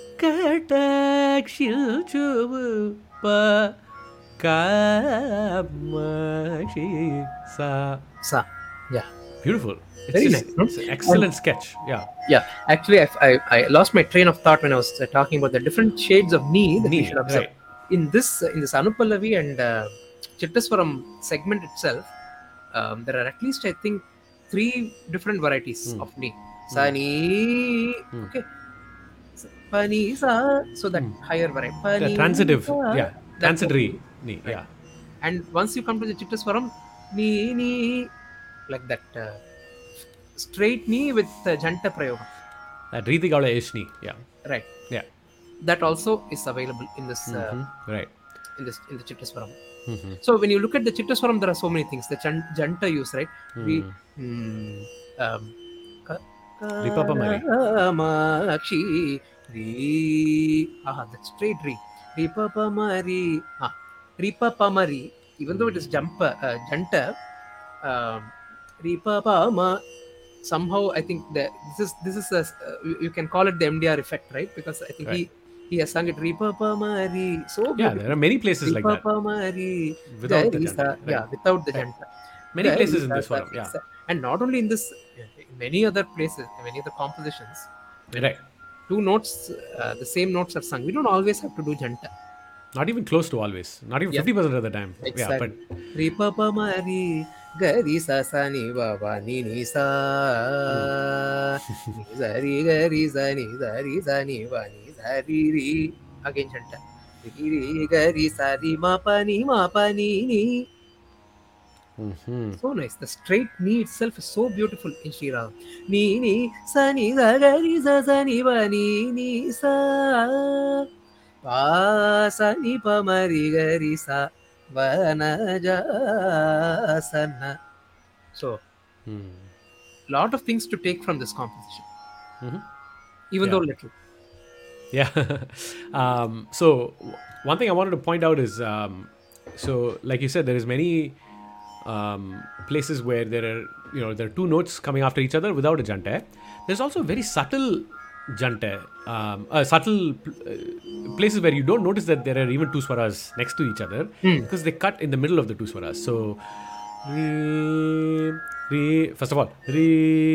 katakshuchumu pa kamashi sa. Sa. Yeah. beautiful. It's Very just, nice, no? it's an excellent sketch. Yeah. Yeah, actually, I, I, I lost my train of thought when I was uh, talking about the different shades of knee that we Knee, should observe. right. In this, in this Anupallavi and uh, Chittaswaram segment itself, um, there are at least, I think, three different varieties Hmm. of knee. Sa ni, okay, so, pa ni sa, so that higher variety. Pa The ni transitive, sa, yeah, that's transitory okay. knee, Right. yeah. And once you come to the Chittaswaram, ni ni, like that uh, straight knee with uh, Janta Prayoga. That Riti Gowda ish knee, yeah, Right. yeah. That also is available in this uh, Mhm. Right. in this in the Chittaswaram. Mhm. So when you look at the Chittaswaram, there are so many things. The chan- janta use, right? We Mm. mm, um, ka- Ripapamari. Kamakshi Re. Ah, that's straight Re. Ripapamari. Ah, Ripapamari. Even though it is jumpa, uh, janta, um, Ripapama. Somehow, I think that this is this is a, uh, you- you can call it the M D R effect, right? Because I think Right. he he has sung it Ripapamari. So Yeah, beautiful. there are many places like that. Ripapamari, Without the Garisa. janta, right. Yeah, without the Right. janta. Many places in Garisa, this forum, yeah. Garisa. And not only in this, in many other places, many other compositions, when Right. two notes, uh, the same notes are sung. We don't always have to do janta. Not even close to always. Not even Yeah. fifty percent of the time. Yeah, Exactly. but Ripapamari, Garisa, Sani, Baba, Nini, Sa, Nizari, Garisa, Nizari, Sani, Bani, Sari, Ri. Again janta. Ri, Garisa, Ri, Mapa, Ni, Mapa, Ni, Ni. Mhm. So nice. The straight knee itself is so beautiful in Sri Ram. Ni ni sa ni sa ga ri sa sa ni ba ni ni sa pa sa ni pa ma ri ga ri sa va na ja sa na. So Hmm. lot of things to take from this composition, Mhm. even Yeah. though little. Yeah. um, so w- one thing I wanted to point out is, um, so like you said, there is many um, places where there are, you know, there are two notes coming after each other without a jante. There's also very subtle jante, um, uh, subtle pl- uh, places where you don't notice that there are even two swaras next to each other Hmm. because they cut in the middle of the two swaras. So, re, re, first of all, re,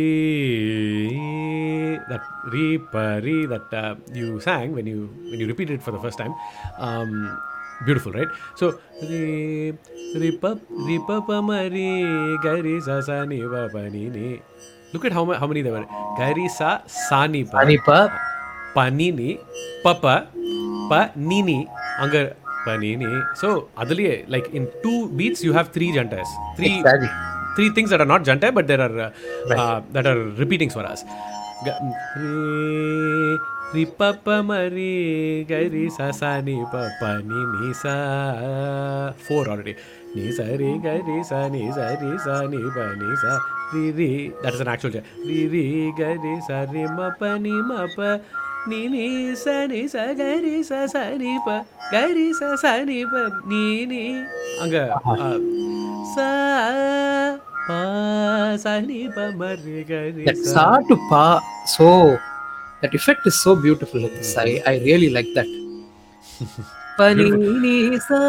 that re, pa, re that uh, you sang when you when you repeated it for the first time. Um, beautiful, right? So re, re, pa, re, pa, pa, ma, re, ga, re, sa, sa, ni, pa, pa, ni, ni. Look at how ma- how many there were. Ga, re, sa, sa, ni, pa, Ani pa pa, ni, ni, pa, pa, pa, ni, ni, anga, pa, ni, ni. So adaliye, like in two beats you have three jantas, three exactly. three things that are not janta but there are uh, Right. uh, that are repeating swaras. Ga- re, re, pa, pa, ma, re, ga, re, sa, sa, ni, pa, pa, ni, ni, sa. Four already. Ni, sa, re, ga, re, sa, ni, sa, re, sa, ni, pa, ni, sa. Re, re. That is an actual janta. Re, re, ga, re, sa, re, ma, pa, ni, ma, pa. Ni, ni, sa, ni, sa, ga, re, sa, sa, ni, pa. Ga, re, sa, sa, ni, pa. Ni, ni. Anga. Uh, sa pa sa ni pa ma re ga re That sa. sa to pa, so that effect is so beautiful in this. I, I really like that. Pa ni ni sa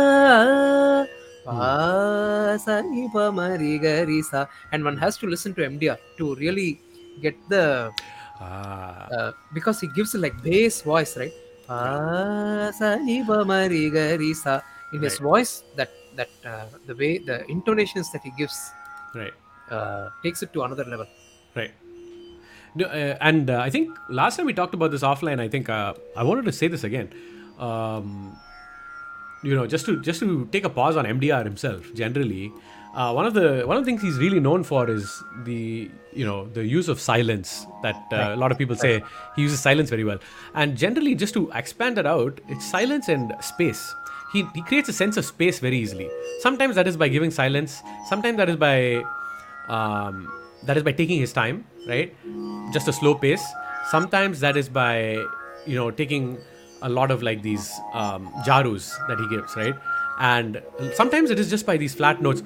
pa sa ni pa ma ri ga ri sa, and one has to listen to M D R to really get the Ah, uh, because he gives like bass voice, right? Pa sa ni pa ma ri ga ri sa. In his Right. voice, that that uh, the way the intonations that he gives right, uh, takes it to another level. right. No, uh, and uh, I think last time we talked about this offline. I think uh, I wanted to say this again. Um, you know, just to just to take a pause on M D R himself. Generally, uh, one of the one of the things he's really known for is the you know the use of silence. That uh, a lot of people say he uses silence very well. And generally, just to expand that out, it's silence and space. He he creates a sense of space very easily. Sometimes that is by giving silence. Sometimes that is by um, that is by taking his time, right? Just a slow pace. Sometimes that is by you know taking a lot of like these um, jarus that he gives, right? And sometimes it is just by these flat notes.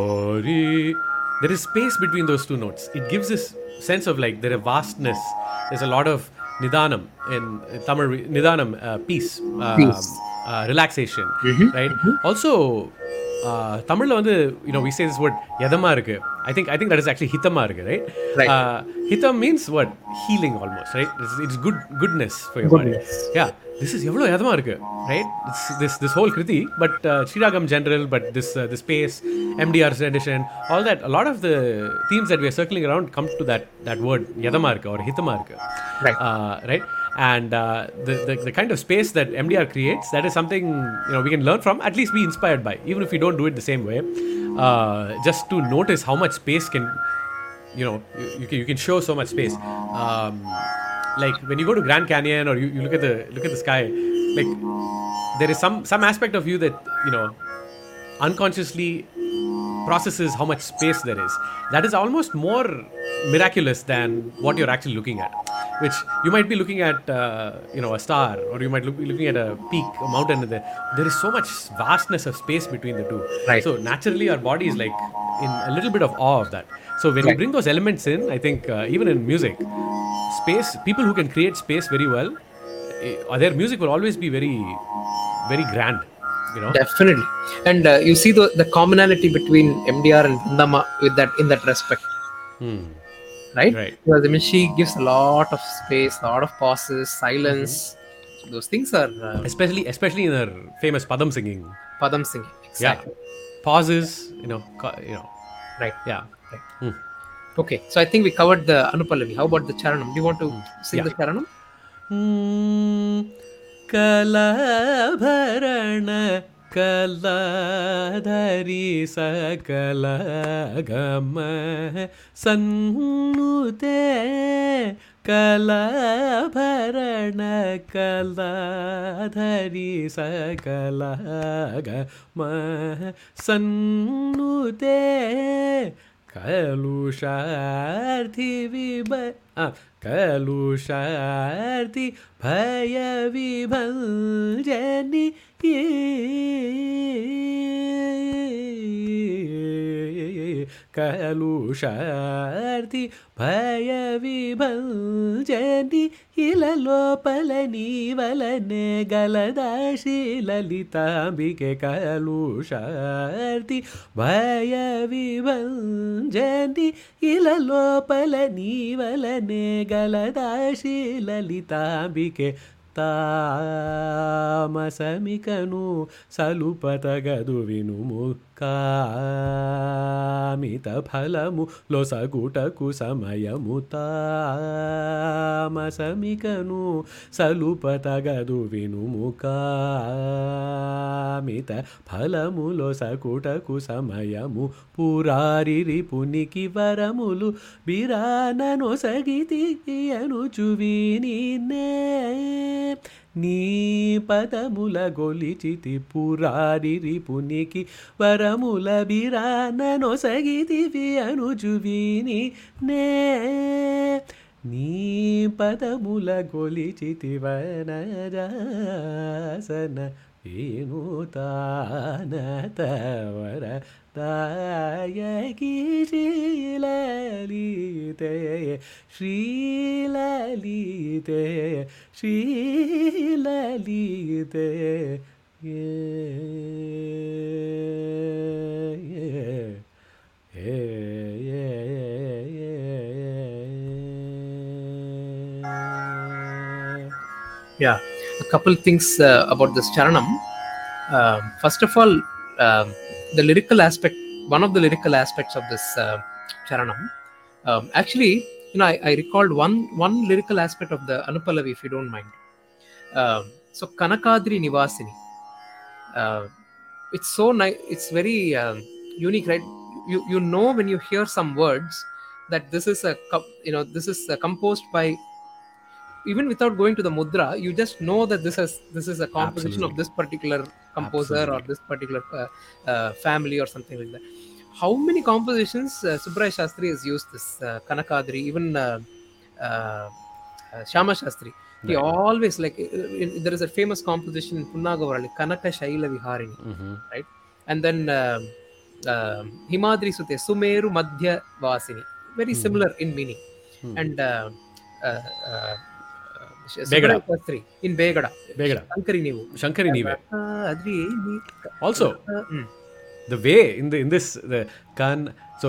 There is space between those two notes. It gives this sense of like there is vastness. There's a lot of nidanam in Tamil. Nidanam, uh, peace, uh, Peace. uh, relaxation, right? Also, uh, தமிழ்ல வந்து you know we say this word எதமா இருக்கு. I think I think that is actually hitama இருக்கு, right? Right. Uh, hitam means what? Healing almost, right? It's, it's good goodness for your Goodness. body. Yeah. This is எவ்வளோ எதமா இருக்கு, right? This this this whole kriti, but uh, Sriragam general, but this uh, the space, M D R's edition, all that. A lot of the themes that we are circling around come to that that word எதமா இருக்கு or hitama இருக்கு. Right. Uh, right. And uh, the, the the kind of space that M D R creates, that is something you know we can learn from, at least be inspired by, even if we don't do it the same way. Uh, just to notice how much space can, you know, you, you can you can show so much space. Um, like when you go to Grand Canyon or you, you look at the look at the sky, like there is some some aspect of you that you know unconsciously processes how much space there is. That is almost more miraculous than what you're actually looking at, which you might be looking at uh, you know a star, or you might look, be looking at a peak, a mountain. There there is so much vastness of space between the two. Right. So naturally our body is like in a little bit of awe of that. So when you Right. bring those elements in, I think uh, even in music, space, people who can create space very well, eh, their music will always be very very grand, you know. Definitely. And uh, you see the, the commonality between M D R and Vrindama with that in that respect, Hmm. right? Right. Because I mean, she gives a lot of space, a lot of pauses, silence. So those things are uh, Especially especially in her famous Padam singing. Padam singing. Exactly. Yeah. Pauses, you know, co- you know. Right. Yeah. Right. Hmm. Okay. So I think we covered the Anupallavi. How about the Charanam? Do you want to sing Yeah. the Charanam? ಕಲಾಭರಣ ಕಲಾಧರಿ ಸಕಲ ಗಮ ಸನ್ನುತೆ ಕಲಾಭರಣ ಕಲಾಧರಿ ಸಕಲ ಗಮ ಸನ್ನುತೆ ಕಲುಷಾರ್ಥಿ ವಿಭ ಆ, ಕಲುಷಾರ್ಥಿ ಭಯ ವಿಭಂಜನಿ ಕಲುಷಾರ್ಥಿ ಭಯ ವಿಭಂಜನಿ ಇಲ ಲೋಪಲ ನೀವಲನೆ ಗಲದಾಶಿ ಲಲಿತಾಂಬಿಕೆ ಕಲುಷಾರ್ಥಿ ಭಯ ವಿಭಂಜನಿ ಇಲ ಲೋಪಲ ನೀವಲನೆ ಗಲದಾಶಿ ಲಲಿತಾಂಬಿಕೆ ತಾಮಸಮಿಕನು ಸಲುಪತಗದು ವಿನುಮು ಕಾಮಿತ ಫಲಮು ಲೊಸಗುಟಕು ಸಮಯಮು ತಾಮಸಮಿಕನು ಸಲುಪತಗದು ವಿನುಮು ಕಾಮಿತ ಫಲము లొసగుటకు సమయము పురారిరి పునికి వరములు బిరాననొసగితి అనుచువినినే నీ పదముల గొలిచితి పురారిరి పునికి వరముల బిరాననొసగితివి అనుచువిని నే నీ పదముల గొలిచితి వనజాసన వేణుతానతవర దాయకి శ్రీలలితే శ్రీలలితే శ్రీలలితే ఏ ఏ ఏ Yeah, a couple things uh, about this Charanam. Uh, first of all, um the lyrical aspect, one of the lyrical aspects of this uh, Charanam. Um, actually, you know, I, I recalled one one lyrical aspect of the Anupallavi, if you don't mind. Um so, Kanakadri Nivasini. Uh, it's so nice. It's very um, unique, right? You you know when you hear some words that this is a co- you know this is uh, composed by, even without going to the mudra, you just know that this is this is a composition Absolutely. of this particular composer Absolutely. or this particular uh, uh, family or something like that. How many compositions uh, Subraya Shastri has used this uh, Kanakadri, even uh, uh, uh, Shama Shastri. He Right. always, like, uh, in- there is a famous composition in Punnagavarali, Kanaka Shaila Viharini, Mhm. right? And then uh, uh, Himadri Sute, Sumeru Madhya Vasini, very similar in meaning. Hmm. And uh, uh, uh, Begada. Subraya Shastri in Begada, Begada. Shankari Neevu. Shankari Neeve. Adri ni- Also, Mm. the way in the in this the kan so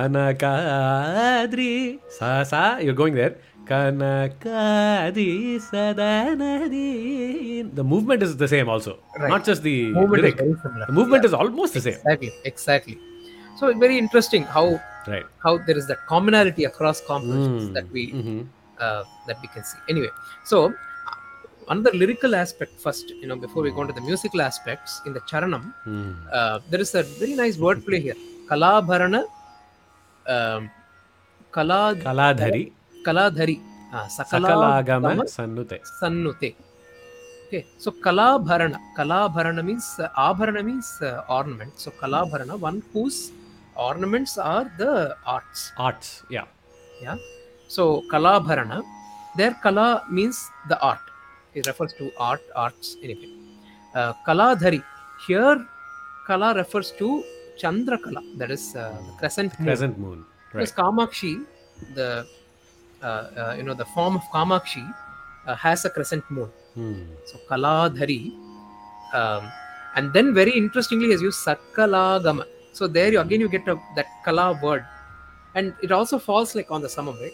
kanakadri sa sa you're going there kanakadri sadanadi the movement is the same also Right. not just the Movement is lyric very similar. the movement is almost the same Exactly, exactly. So very interesting how right how there is that commonality across compositions Mm. that we Mhm. uh, that we can see. Anyway, so uh, another lyrical aspect first, you know, before we go into the musical aspects in the Charanam, Mm. uh, there is a very nice wordplay here. Kalabharana, um, Kala, kaladhari Kaladhari, uh, sakalagama Sakalagama sannute Sannute. Okay, so Kalabharana. Kalabharana means uh, Abharana means uh, ornament. So Kalabharana, one whose ornaments are the arts. arts yeah Yeah. So Kalabharana, their Kala means the art. It refers to art, arts, anything. Uh, Kaladhari, here Kala refers to Chandra Kala, that is uh, the crescent moon. crescent moon Because right Kamakshi, the uh, uh, you know the form of Kamakshi uh, has a crescent moon. Hmm. So Kaladhari, um, and then very interestingly has used Sakalagama. So there you again you get a, that Kala word, and it also falls like on the summum, right?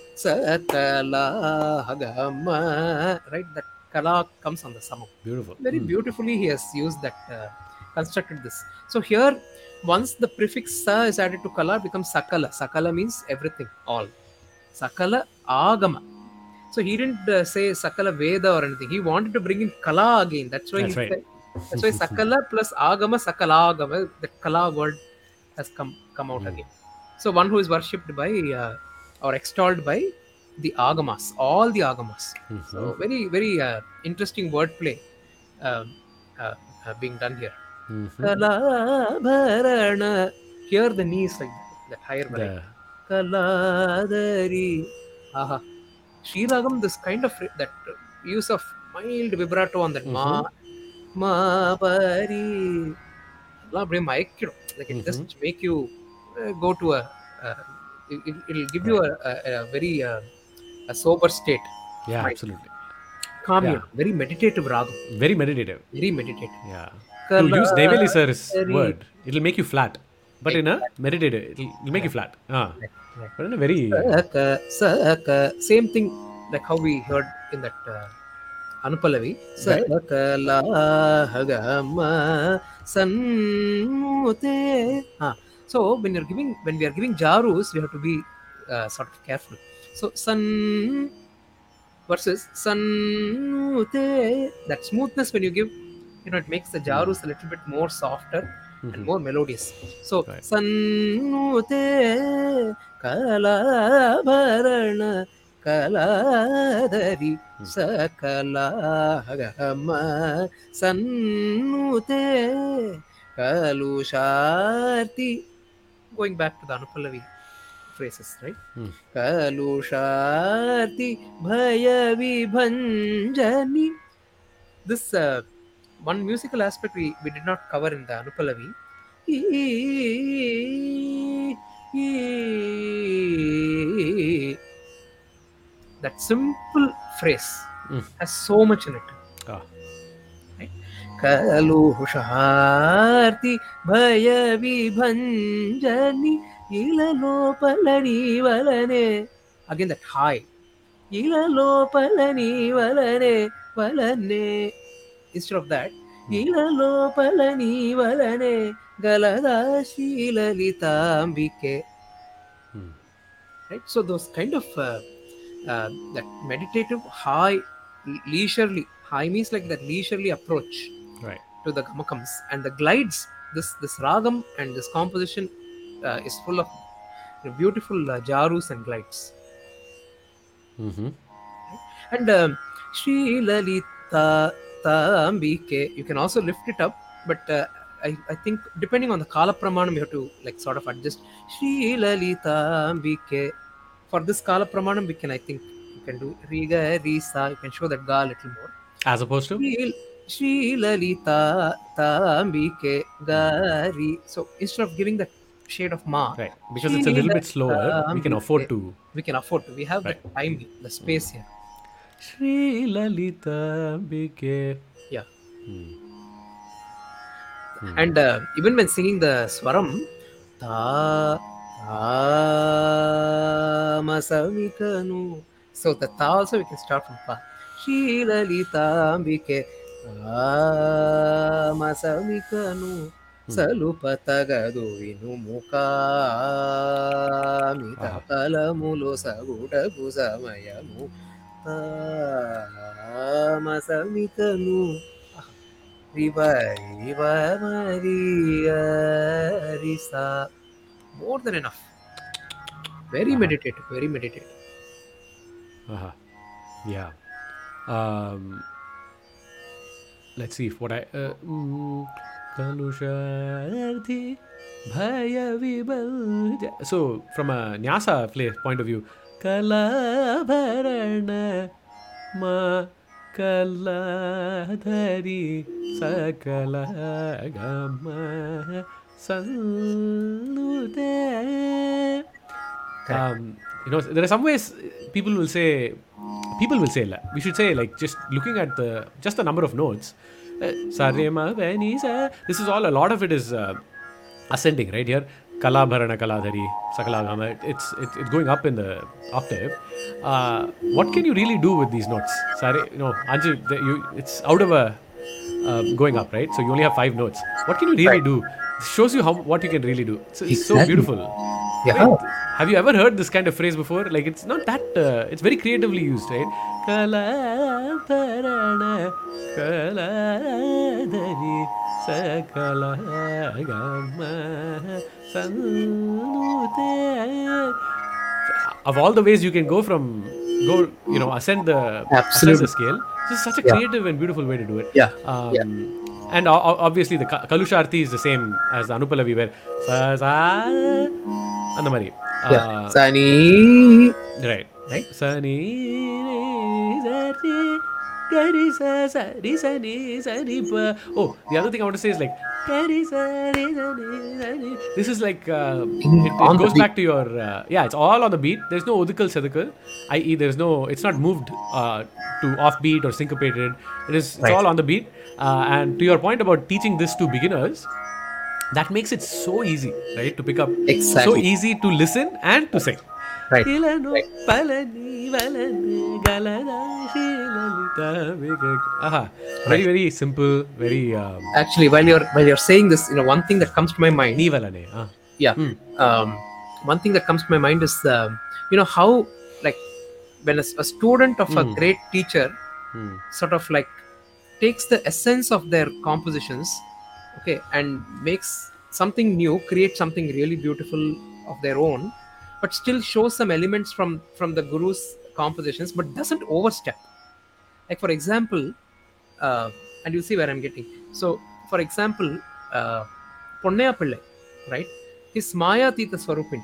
Sakalagama, right? That Kala comes on the summum. beautiful Very Hmm. beautifully he has used that, uh, constructed this. So here, once the prefix Sa is added to Kala, it becomes Sakala. Sakala means everything, all. Sakala Agama. So he didn't uh, say Sakala Veda or anything. He wanted to bring in Kala again. That's why That's he right. said, that's why Sakala plus Agama, Sakalagama, the Kala word has come come out Hmm. again. So one who is worshipped by uh, or extolled by the Agamas, all the Agamas. Mhm. So very very uh, interesting wordplay um, uh, uh, being done here. Mhm. Kalabharana. Here the knee is like that, that higher variety. The- Kaladari. Aha. Sri Ragam, this kind of that use of mild vibrato on that ma, ma, pari. எல்லாம் அப்படியே மயக்கிடும். Like it just make you uh, go to a, uh, it, it- it'll give you a, a, a very uh, a sober state, yeah Right. absolutely calm Yeah. you, very meditative ragam, very meditative very meditative. yeah you use Neyveli sir's Kaladari. word it'll make you flat but in a meditative it'll, it'll make you flat ah Right, right. but in a very Saka, saka, same thing like how we heard in that uh, Anupallavi. Right. Sakalahagama sannute. Ah, so when you're giving, when we are giving jarus, we have to be uh, sort of careful. So san versus sannute, that smoothness when you give, you know, it makes the jarus a little bit more softer and more melodious. So Right. sannute kalabarana kaladari sakalagama sannute kalusharti. Going back to the Anupallavi phrases, right? Hmm. Kalusharti bhaya vibhanjani. This uh, one musical aspect we, we did not cover in the Anupallavi. That simple phrase Hmm. has so much in it. ah కలుషార్తి భయ విభంజని ఇలా లోపల నీ వలనే. Again that high. ఇలా లోపల నీ వలనే వలనే. Instead of that, ఇలా లోపల నీ వలనే గలదా శీలలితాంబికే. Hmm. Right? So those kind of uh, uh, that meditative high, leisurely, high means like that leisurely approach right to the gamakams and the glides. This this ragam and this composition uh, is full of beautiful uh, jarus and glides. Mhm. And um, Sri Lalita Tambike, you can also lift it up, but uh, I, I think depending on the Kala Pramanam, you have to like sort of adjust. Sri Lalita Ambike. For this Kala Pramanam, we can, I think, you can do Riga, Risa, you can show that Ga a little more. as opposed to Sri, Sri Lalita Tambike Gari. So instead of giving that shade of Ma, right because it's a little bit slower we can afford to we can afford to. We have Right. the time, the space here. Sri Lalita Bike Yeah. Hmm. And uh, even when singing the swaram, ta masamikanu. So the ta also we can start from pa. Shilalitambike masamikanu. సలుపతగదు వినుముఖామిత ఫలములు సగుడగు సమయము తామసమికను రివ రివ మరియరిసా. More than enough. Very meditative, very meditative. Uh-huh. Yeah. Um, let's see if what I... Uh, mm, Kalusharthi Bhaya Vibhalja. So, from a Nyasa point of view, Kalabharana Ma Kaladhari Sakalagama Salute. Um, you know, there are some ways people will say, people will say, we should say, like, just looking at the, just the number of notes, uh, Sarema Venisa, this is all, a lot of it is uh, ascending, right here. Kalabharana Kaladhari, Sakalagama, it's, it's it's going up in the octave. Uh, what can you really do with these notes? Sare, you know, Anju, the, you, it's out of a, uh, going up, right? So you only have five notes. What can you really Right. do? It shows you how what you can really do. It's, it's so Exactly. beautiful. Yeah. Right? Have you ever heard this kind of phrase before? Like, it's not that, uh, it's very creatively used, right? Kalabharana Kaladhari Sakalagama Salute. Of all the ways you can go from, go, you know, ascend the, ascend Absolutely. the scale, this is such a Yeah. creative and beautiful way to do it. Yeah. Um, Yeah. And o- o- obviously the Ka- Kalusharthi is the same as the Anupalavi where sa sa and the Mari. Yeah. Uh, Sani. right. Right. Sani sa ri gari sa sa ri sa ni sa ni pa. Oh, the other thing I want to say is like gari sa ri sa ni sa ni. This is like uh, In- it, on it the goes beat. back to your uh, yeah. It's all on the beat. There's no udikal sedikal, that is, there's no. It's not moved uh, to offbeat or syncopated. It is. It's Right. all on the beat. Uh, and to your point about teaching this to beginners, that makes it so easy, right, to pick up. Exactly. So easy to listen and to sing. Right. Ilanu Right. palani valani galana shilalita vivek. Aha. Very, very simple, very um, Actually, while you're while you're saying this, you know, one thing that comes to my mind. ni valane. Ah. Yeah. Hmm. Um, one thing that comes to my mind is, um, you know, how like when a, a student of a Hmm. great teacher Hmm. sort of like takes the essence of their compositions, okay, and makes something new, creates something really beautiful of their own, but still shows some elements from from the guru's compositions, but doesn't overstep. Like for example, uh, and you'll see where I'm getting. So, for example, uh, Ponnaya Pillai, right? His Maya Tita Swarupin,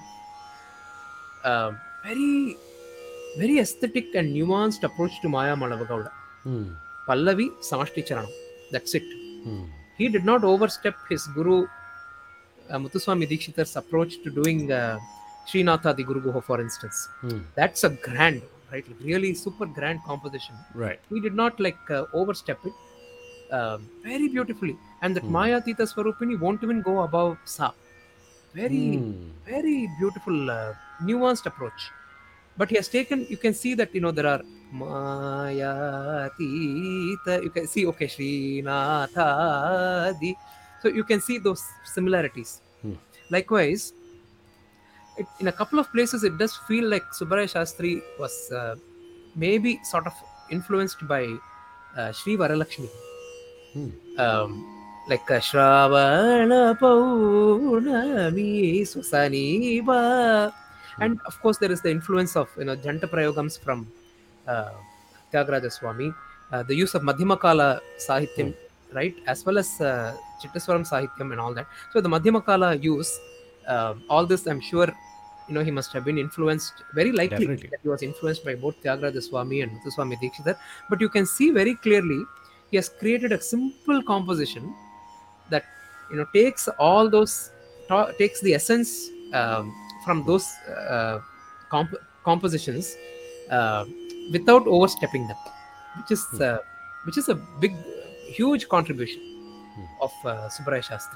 uh, very, very aesthetic and nuanced approach to Maya Malavagauda. Hmm. Pallavi Samashti Charanam. That's it. Hmm. He did not overstep his Guru uh, Muthuswami Dikshitar's approach to doing uh, Srinatha the Guru Guha, for instance. Hmm. That's a grand, right? Really super grand composition. Right. He did not like uh, overstep it. Uh, very beautifully. And that Hmm. Maya Tita Swarupini won't even go above Sa. Very, Hmm. very beautiful, uh, nuanced approach. But he has taken, you can see that, you know, there are Maya Tita, you can see, okay, Srinatha Di. So you can see those similarities. Hmm. Likewise, it, in a couple of places, it does feel like Subbaraya Shastri was uh, maybe sort of influenced by uh, Sri Varalakshmi. Hmm. Um, like uh, Shravana Paunami Susaniva. And of course, there is the influence of, you know, Janta Prayogams from uh, Tyagaraja Swami, uh, the use of Madhyamakala Sahityam, right, as well as uh, Chittaswaram Sahityam and all that. So the Madhyamakala use, uh, all this, I'm sure, you know, he must have been influenced, very likely Definitely. that he was influenced by both Tyagaraja Swami and Muthuswami Dikshitar. But you can see very clearly, he has created a simple composition that, you know, takes all those, ta- takes the essence um, from those uh, comp- compositions uh, without overstepping them, which is uh, which is a big, huge contribution. of uh, Subbaraya Shastri.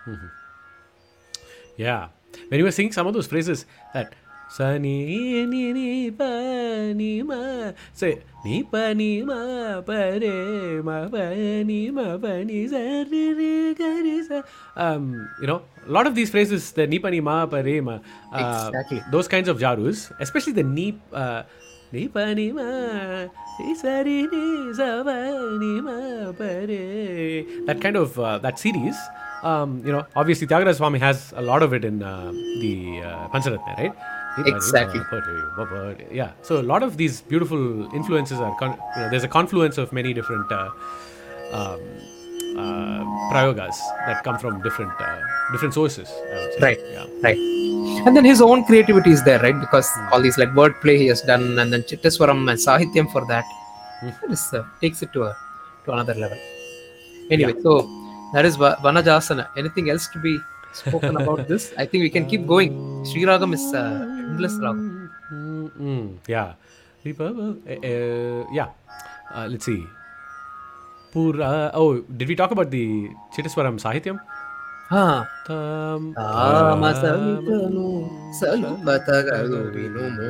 Yeah. When you were singing some of those phrases that sa ni ni ni pa ni ma say ni pa ni ma pa re ma pa ni ma pa ni sa re re ga re sa um you know a lot of these phrases the ni pa ni ma pa re ma uh, Exactly. those kinds of jarus especially the ni uh, ni pa ni ma ni sa re ni sa pa ni ma pa re that kind of uh, that series um, you know, obviously Tyagaraja Swami has a lot of it in uh, the uh, Pancharatna, right? Exactly. Yeah. So a lot of these beautiful influences are, con- you know, there's a confluence of many different uh, um, uh, prayogas that come from different uh, different sources. I would say. Right. Yeah. Right. And then his own creativity is there, right? Because all these like wordplay he has done, and then Chittaswaram and Sahityam for that, that is, uh, takes it to a to another level. Anyway, Yeah. so that is Va- Vanajasana. Anything else to be spoken about this? I think we can keep going. Sri Ragam is uh, endless ragam. Mm-mm. Yeah. Uh, uh, yeah. Uh, let's see. Pura. Oh, did we talk about the Chittaswaram Sahityam? Ah. Tam Amasamitanu salupatagalu vinumu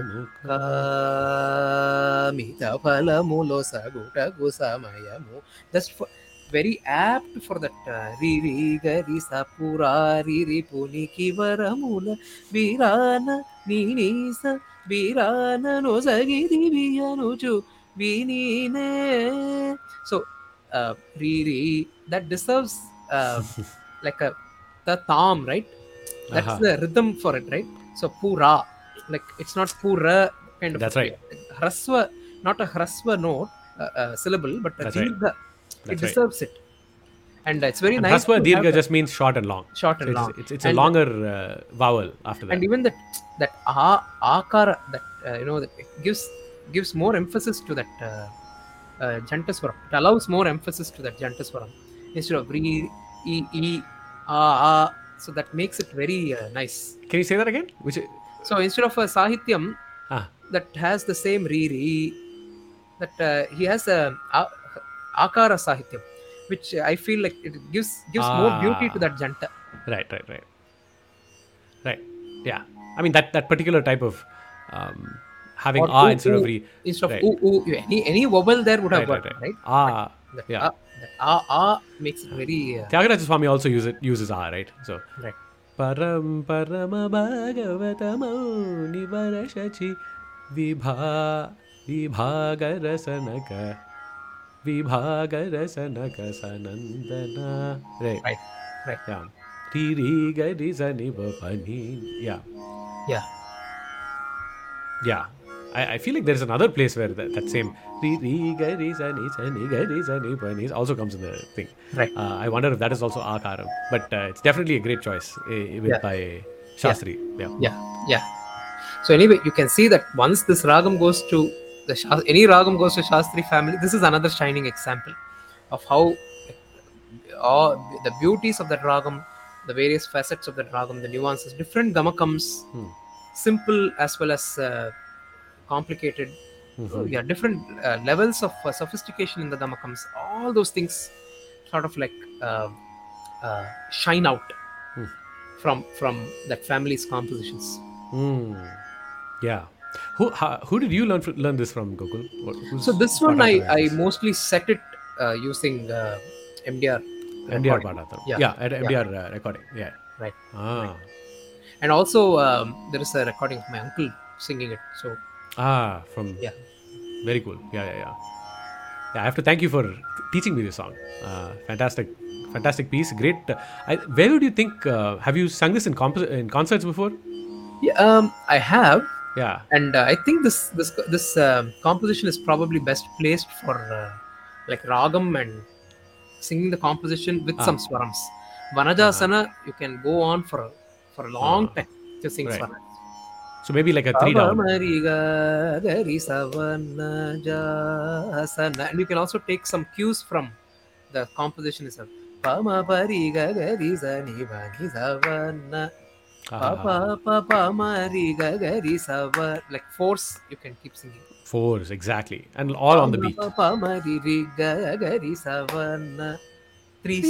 kamita phalamulo sagutagu samayamu. That's for, very apt for that uh, ri ri gari sapura ri ri puniki varamula virana ninisa virana no sagiri viyanuju vinine. So uh, ri ri that deserves uh, like a the tam, right? That's Aha. the rhythm for it, right? So pura, like it's not pura kind of. That's right. Hraswa, not a hraswa note, uh, uh, syllable, but a That's right. dirgha. It That's right. deserves it, and it's very And nice. Hraswa to Dirgha have just means short and long. short and So it's, long. It's, it's a And- longer uh, vowel after that. and even that that a akara that uh, you know that it gives gives more emphasis to that uh, uh, jantaswaram. It allows more emphasis to that jantaswaram instead of re e e a a. So that makes it very uh, nice. Can you say that again? Which So instead of a sahityam ah that has the same re re, that uh, he has a, a akara sahityam, which I feel like it gives gives more beauty to Ah. that janta. right, right, right, right. Yeah. I mean that that particular type of um, having Or ah oo, instead of oo. re. Instead of right. oo, oo, any any vowel there would have Right, right, worked, right. right? Ah. That Yeah. ah, that ah, ah makes it very uh, Tyagaraja Swami also use it, uses ah, right? So right. Param Parama Bhagavatamau Nivarashachi Vibha Vibhagarasanaka Vibhagarasanaka Sanandana. Right. Right, right. Yeah. Tiri Gari Sanibapani. Yeah. Yeah, Yeah. I, I feel like there's another place where that, that same Ri Ri Gari Sani Sani Gari Sani Pani also comes in the thing. right. Uh, I wonder if that is also Akaram. But uh, it's definitely a great choice uh, with Yeah. by Shastri. Yeah. Yeah, yeah. So anyway, you can see that once this ragam goes to the Shas- any ragam goes to Shastri family, this is another shining example of how all the beauties of that ragam, the various facets of that ragam, the nuances, different gamakams, Hmm. simple as well as uh, complicated. Mhm. Yeah, different uh, levels of uh, sophistication in the gamakams. All those things sort of like uh, uh, shine out Hmm. from from that family's compositions. Hmm. Yeah. Who ha, who did you learn fr- learn this from, Gokul? What, who's So this one I, Padatharam I is this? mostly set it uh, using uh, M D R. M D R recording. Padatharam. Yeah. Yeah, at M D R uh, recording. Yeah. Right. Ah. And also um, there is a recording of my uncle singing it. So Ah. From. yeah, Very cool. Yeah, yeah, yeah. Yeah, I have to thank you for t- teaching me this song. Uh, fantastic, fantastic piece. Great. Uh, I, where would you think? Uh, have you sung this in comp- in concerts before? yeah um, I have, Yeah. and uh, I think this this this um, composition is probably best placed for uh, like ragam and singing the composition with Ah. some swarams. Vanajasana, you can go on for a, for a long Ah. time to sing Right. swarams. So maybe like a three down. And you can also take some cues from the composition itself. Pama pari ga ga ri sa ni ba ni sa va na. Pa Ah, pa pa pa ma ri ga ga ri sa va. Like fours, you can keep singing. fours exactly, and all on the beat. Pa pa ma ri ri ga ga ri sa va na. Three.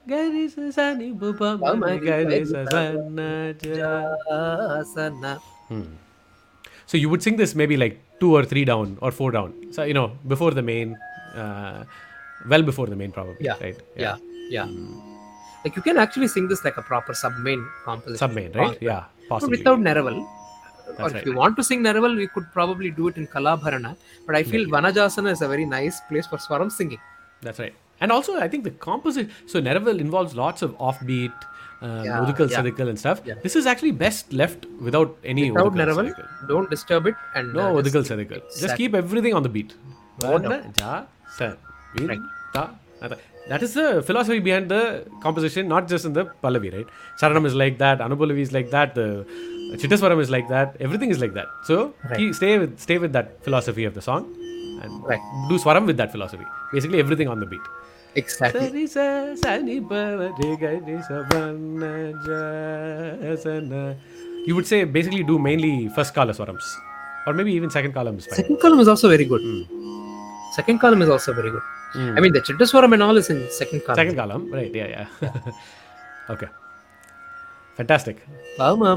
Jasana. So you would sing this maybe like two or three down or four down. So you know before the main, uh, well before the main probably. Yeah. Right. Yeah. Yeah. Like you can actually sing this like a proper sub main composition. Sub main, right? Yeah. But Possibly. without Neraval. Or if right. you want to sing Neraval, we could probably do it in Kalabharana. But I feel Vanajasana is a very nice place for Swaram singing. That's right. And also, I think the composition. So Neraval involves lots of offbeat, um, Yeah, Udukal, yeah. Sadikal and stuff. Yeah. This is actually best left without any Without Udukal, Neraval, Sadikal. don't disturb it. And No uh, Udukal, just, Sadikal. Just Exactly. keep everything on the beat. No Vanna, ja, sa, vin, Right. ta, ata. That is the philosophy behind the composition, not just in the Pallavi, right? Charanam is like that, Anubalavi is like that, the Chittaswaram is like that, everything is like that. So Right. keep, stay with stay with that philosophy of the song and Right. do Swaram with that philosophy. Basically everything on the beat. Exactly. Sarisa, sani, pa, re, ga, re, sa, vanna, ja, sa, na. You would say basically do mainly first kala swarams. Or maybe even second column is fine. Second column is also very good. Second column is also very good. Mm. I mean, the Chittaswaram and all is in second column. Second column, right? Yeah, yeah. Okay. Fantastic. Pama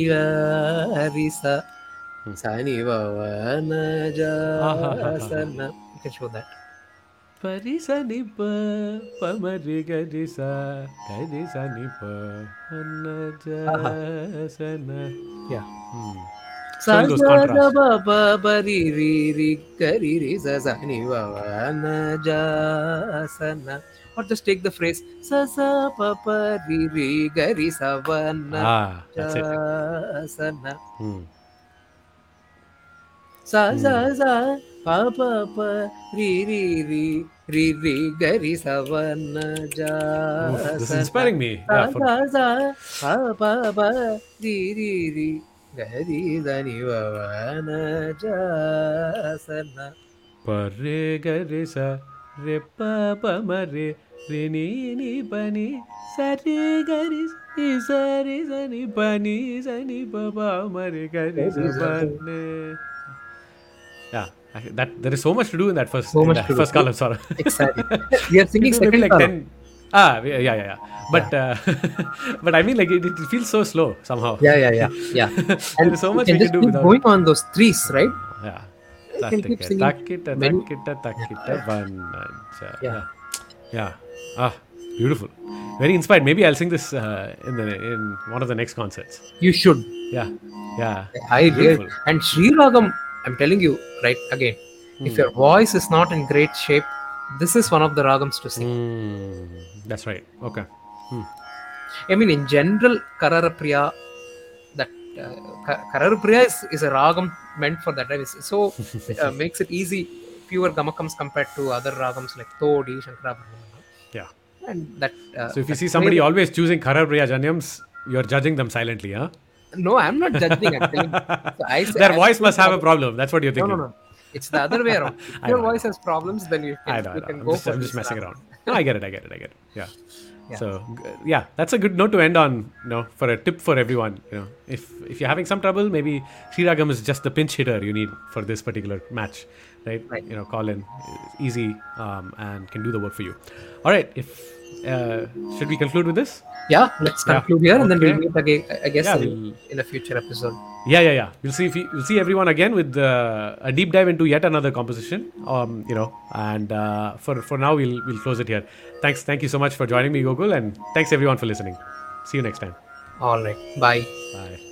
Risa Sani Vavana Jasana. You can show that. Parisa nipa pamariga disa kadisa nipa anajasana. Yeah. Hmm. Showing those contrasts. Saja Baba Bari Ri Ri Kari Ri Sa Sani Vavana Jasana. Or just take the phrase Sa Sa Papa Ri Ri Gari Savana Ah, that's it. Jasana. Hmm. Sa sa sa pa pa pa ri ri ri ri ri gari savana ja. Oof, this is inspiring me. Yeah, Sa for, sa sa pa pa pa ri ri ri gari dani vavana ja sana. Pare gare sa re pa pa ma re re ni ni pa ni sa re gare ni sa re sa ni pa ni sa ni pa pa ma re gare sa pa ne. Yeah, I- that there is so much to do in that first So in much that to do. first column. Sorry, Exactly. We are singing maybe second like column. ten. Ah, yeah, yeah, yeah. But uh, but I mean, like it, it feels so slow somehow. Yeah, yeah, yeah, yeah. There is so much you we can can just do keep without. going on those threes, right? Yeah. You can keep Takita, singing takita, many- takita, takita, vanaja. Yeah. Yeah. Ah, beautiful. Very inspired. Maybe I'll sing this uh, in the in one of the next concerts. You should. Yeah. Yeah. I Beautiful. did. And Sri Ragam, I'm telling you, right again, if your voice is not in great shape, this is one of the ragams to sing. Mm, that's right. Okay. Hmm. I mean, in general, Kararapriya, that uh, Ka- Kararapriya is, is a ragam meant for that. Right? It's- So uh, makes it easy, fewer gamakams compared to other ragams like Todi, Shankarabharanam. Yeah. And that. Uh, So if you that see somebody way- always choosing Karapriya Janyams, you're judging them silently, huh? No, I'm not judging. I'm telling you. So I say, Their I'm voice saying must have a that- problem. That's what you're No, thinking. no, no. It's the other way around. If I your know, I voice has problems, then you can, I know, I you know. can I'm go just, for I'm this just messing ragam. around. No, I get it. I get it. I get it. Yeah. Yeah. So g- yeah, that's a good note to end on. You know, for a tip for everyone. You know, if if you're having some trouble, maybe Sri Ragam is just the pinch hitter you need for this particular match, right? Right. You know, call in, it's easy, um, and can do the work for you. All right. If uh, should we conclude with this? Yeah, let's Yeah. conclude here and then Okay. we'll meet again, I guess, Yeah, in, we'll- in a future episode. Yeah, yeah, yeah. We'll see. If you, we'll see everyone again with uh, a deep dive into yet another composition. Um, you know, and uh, for for now, we'll we'll close it here. Thanks, thank you so much for joining me, Gokul, and thanks everyone for listening. See you next time. All right. Bye. Bye.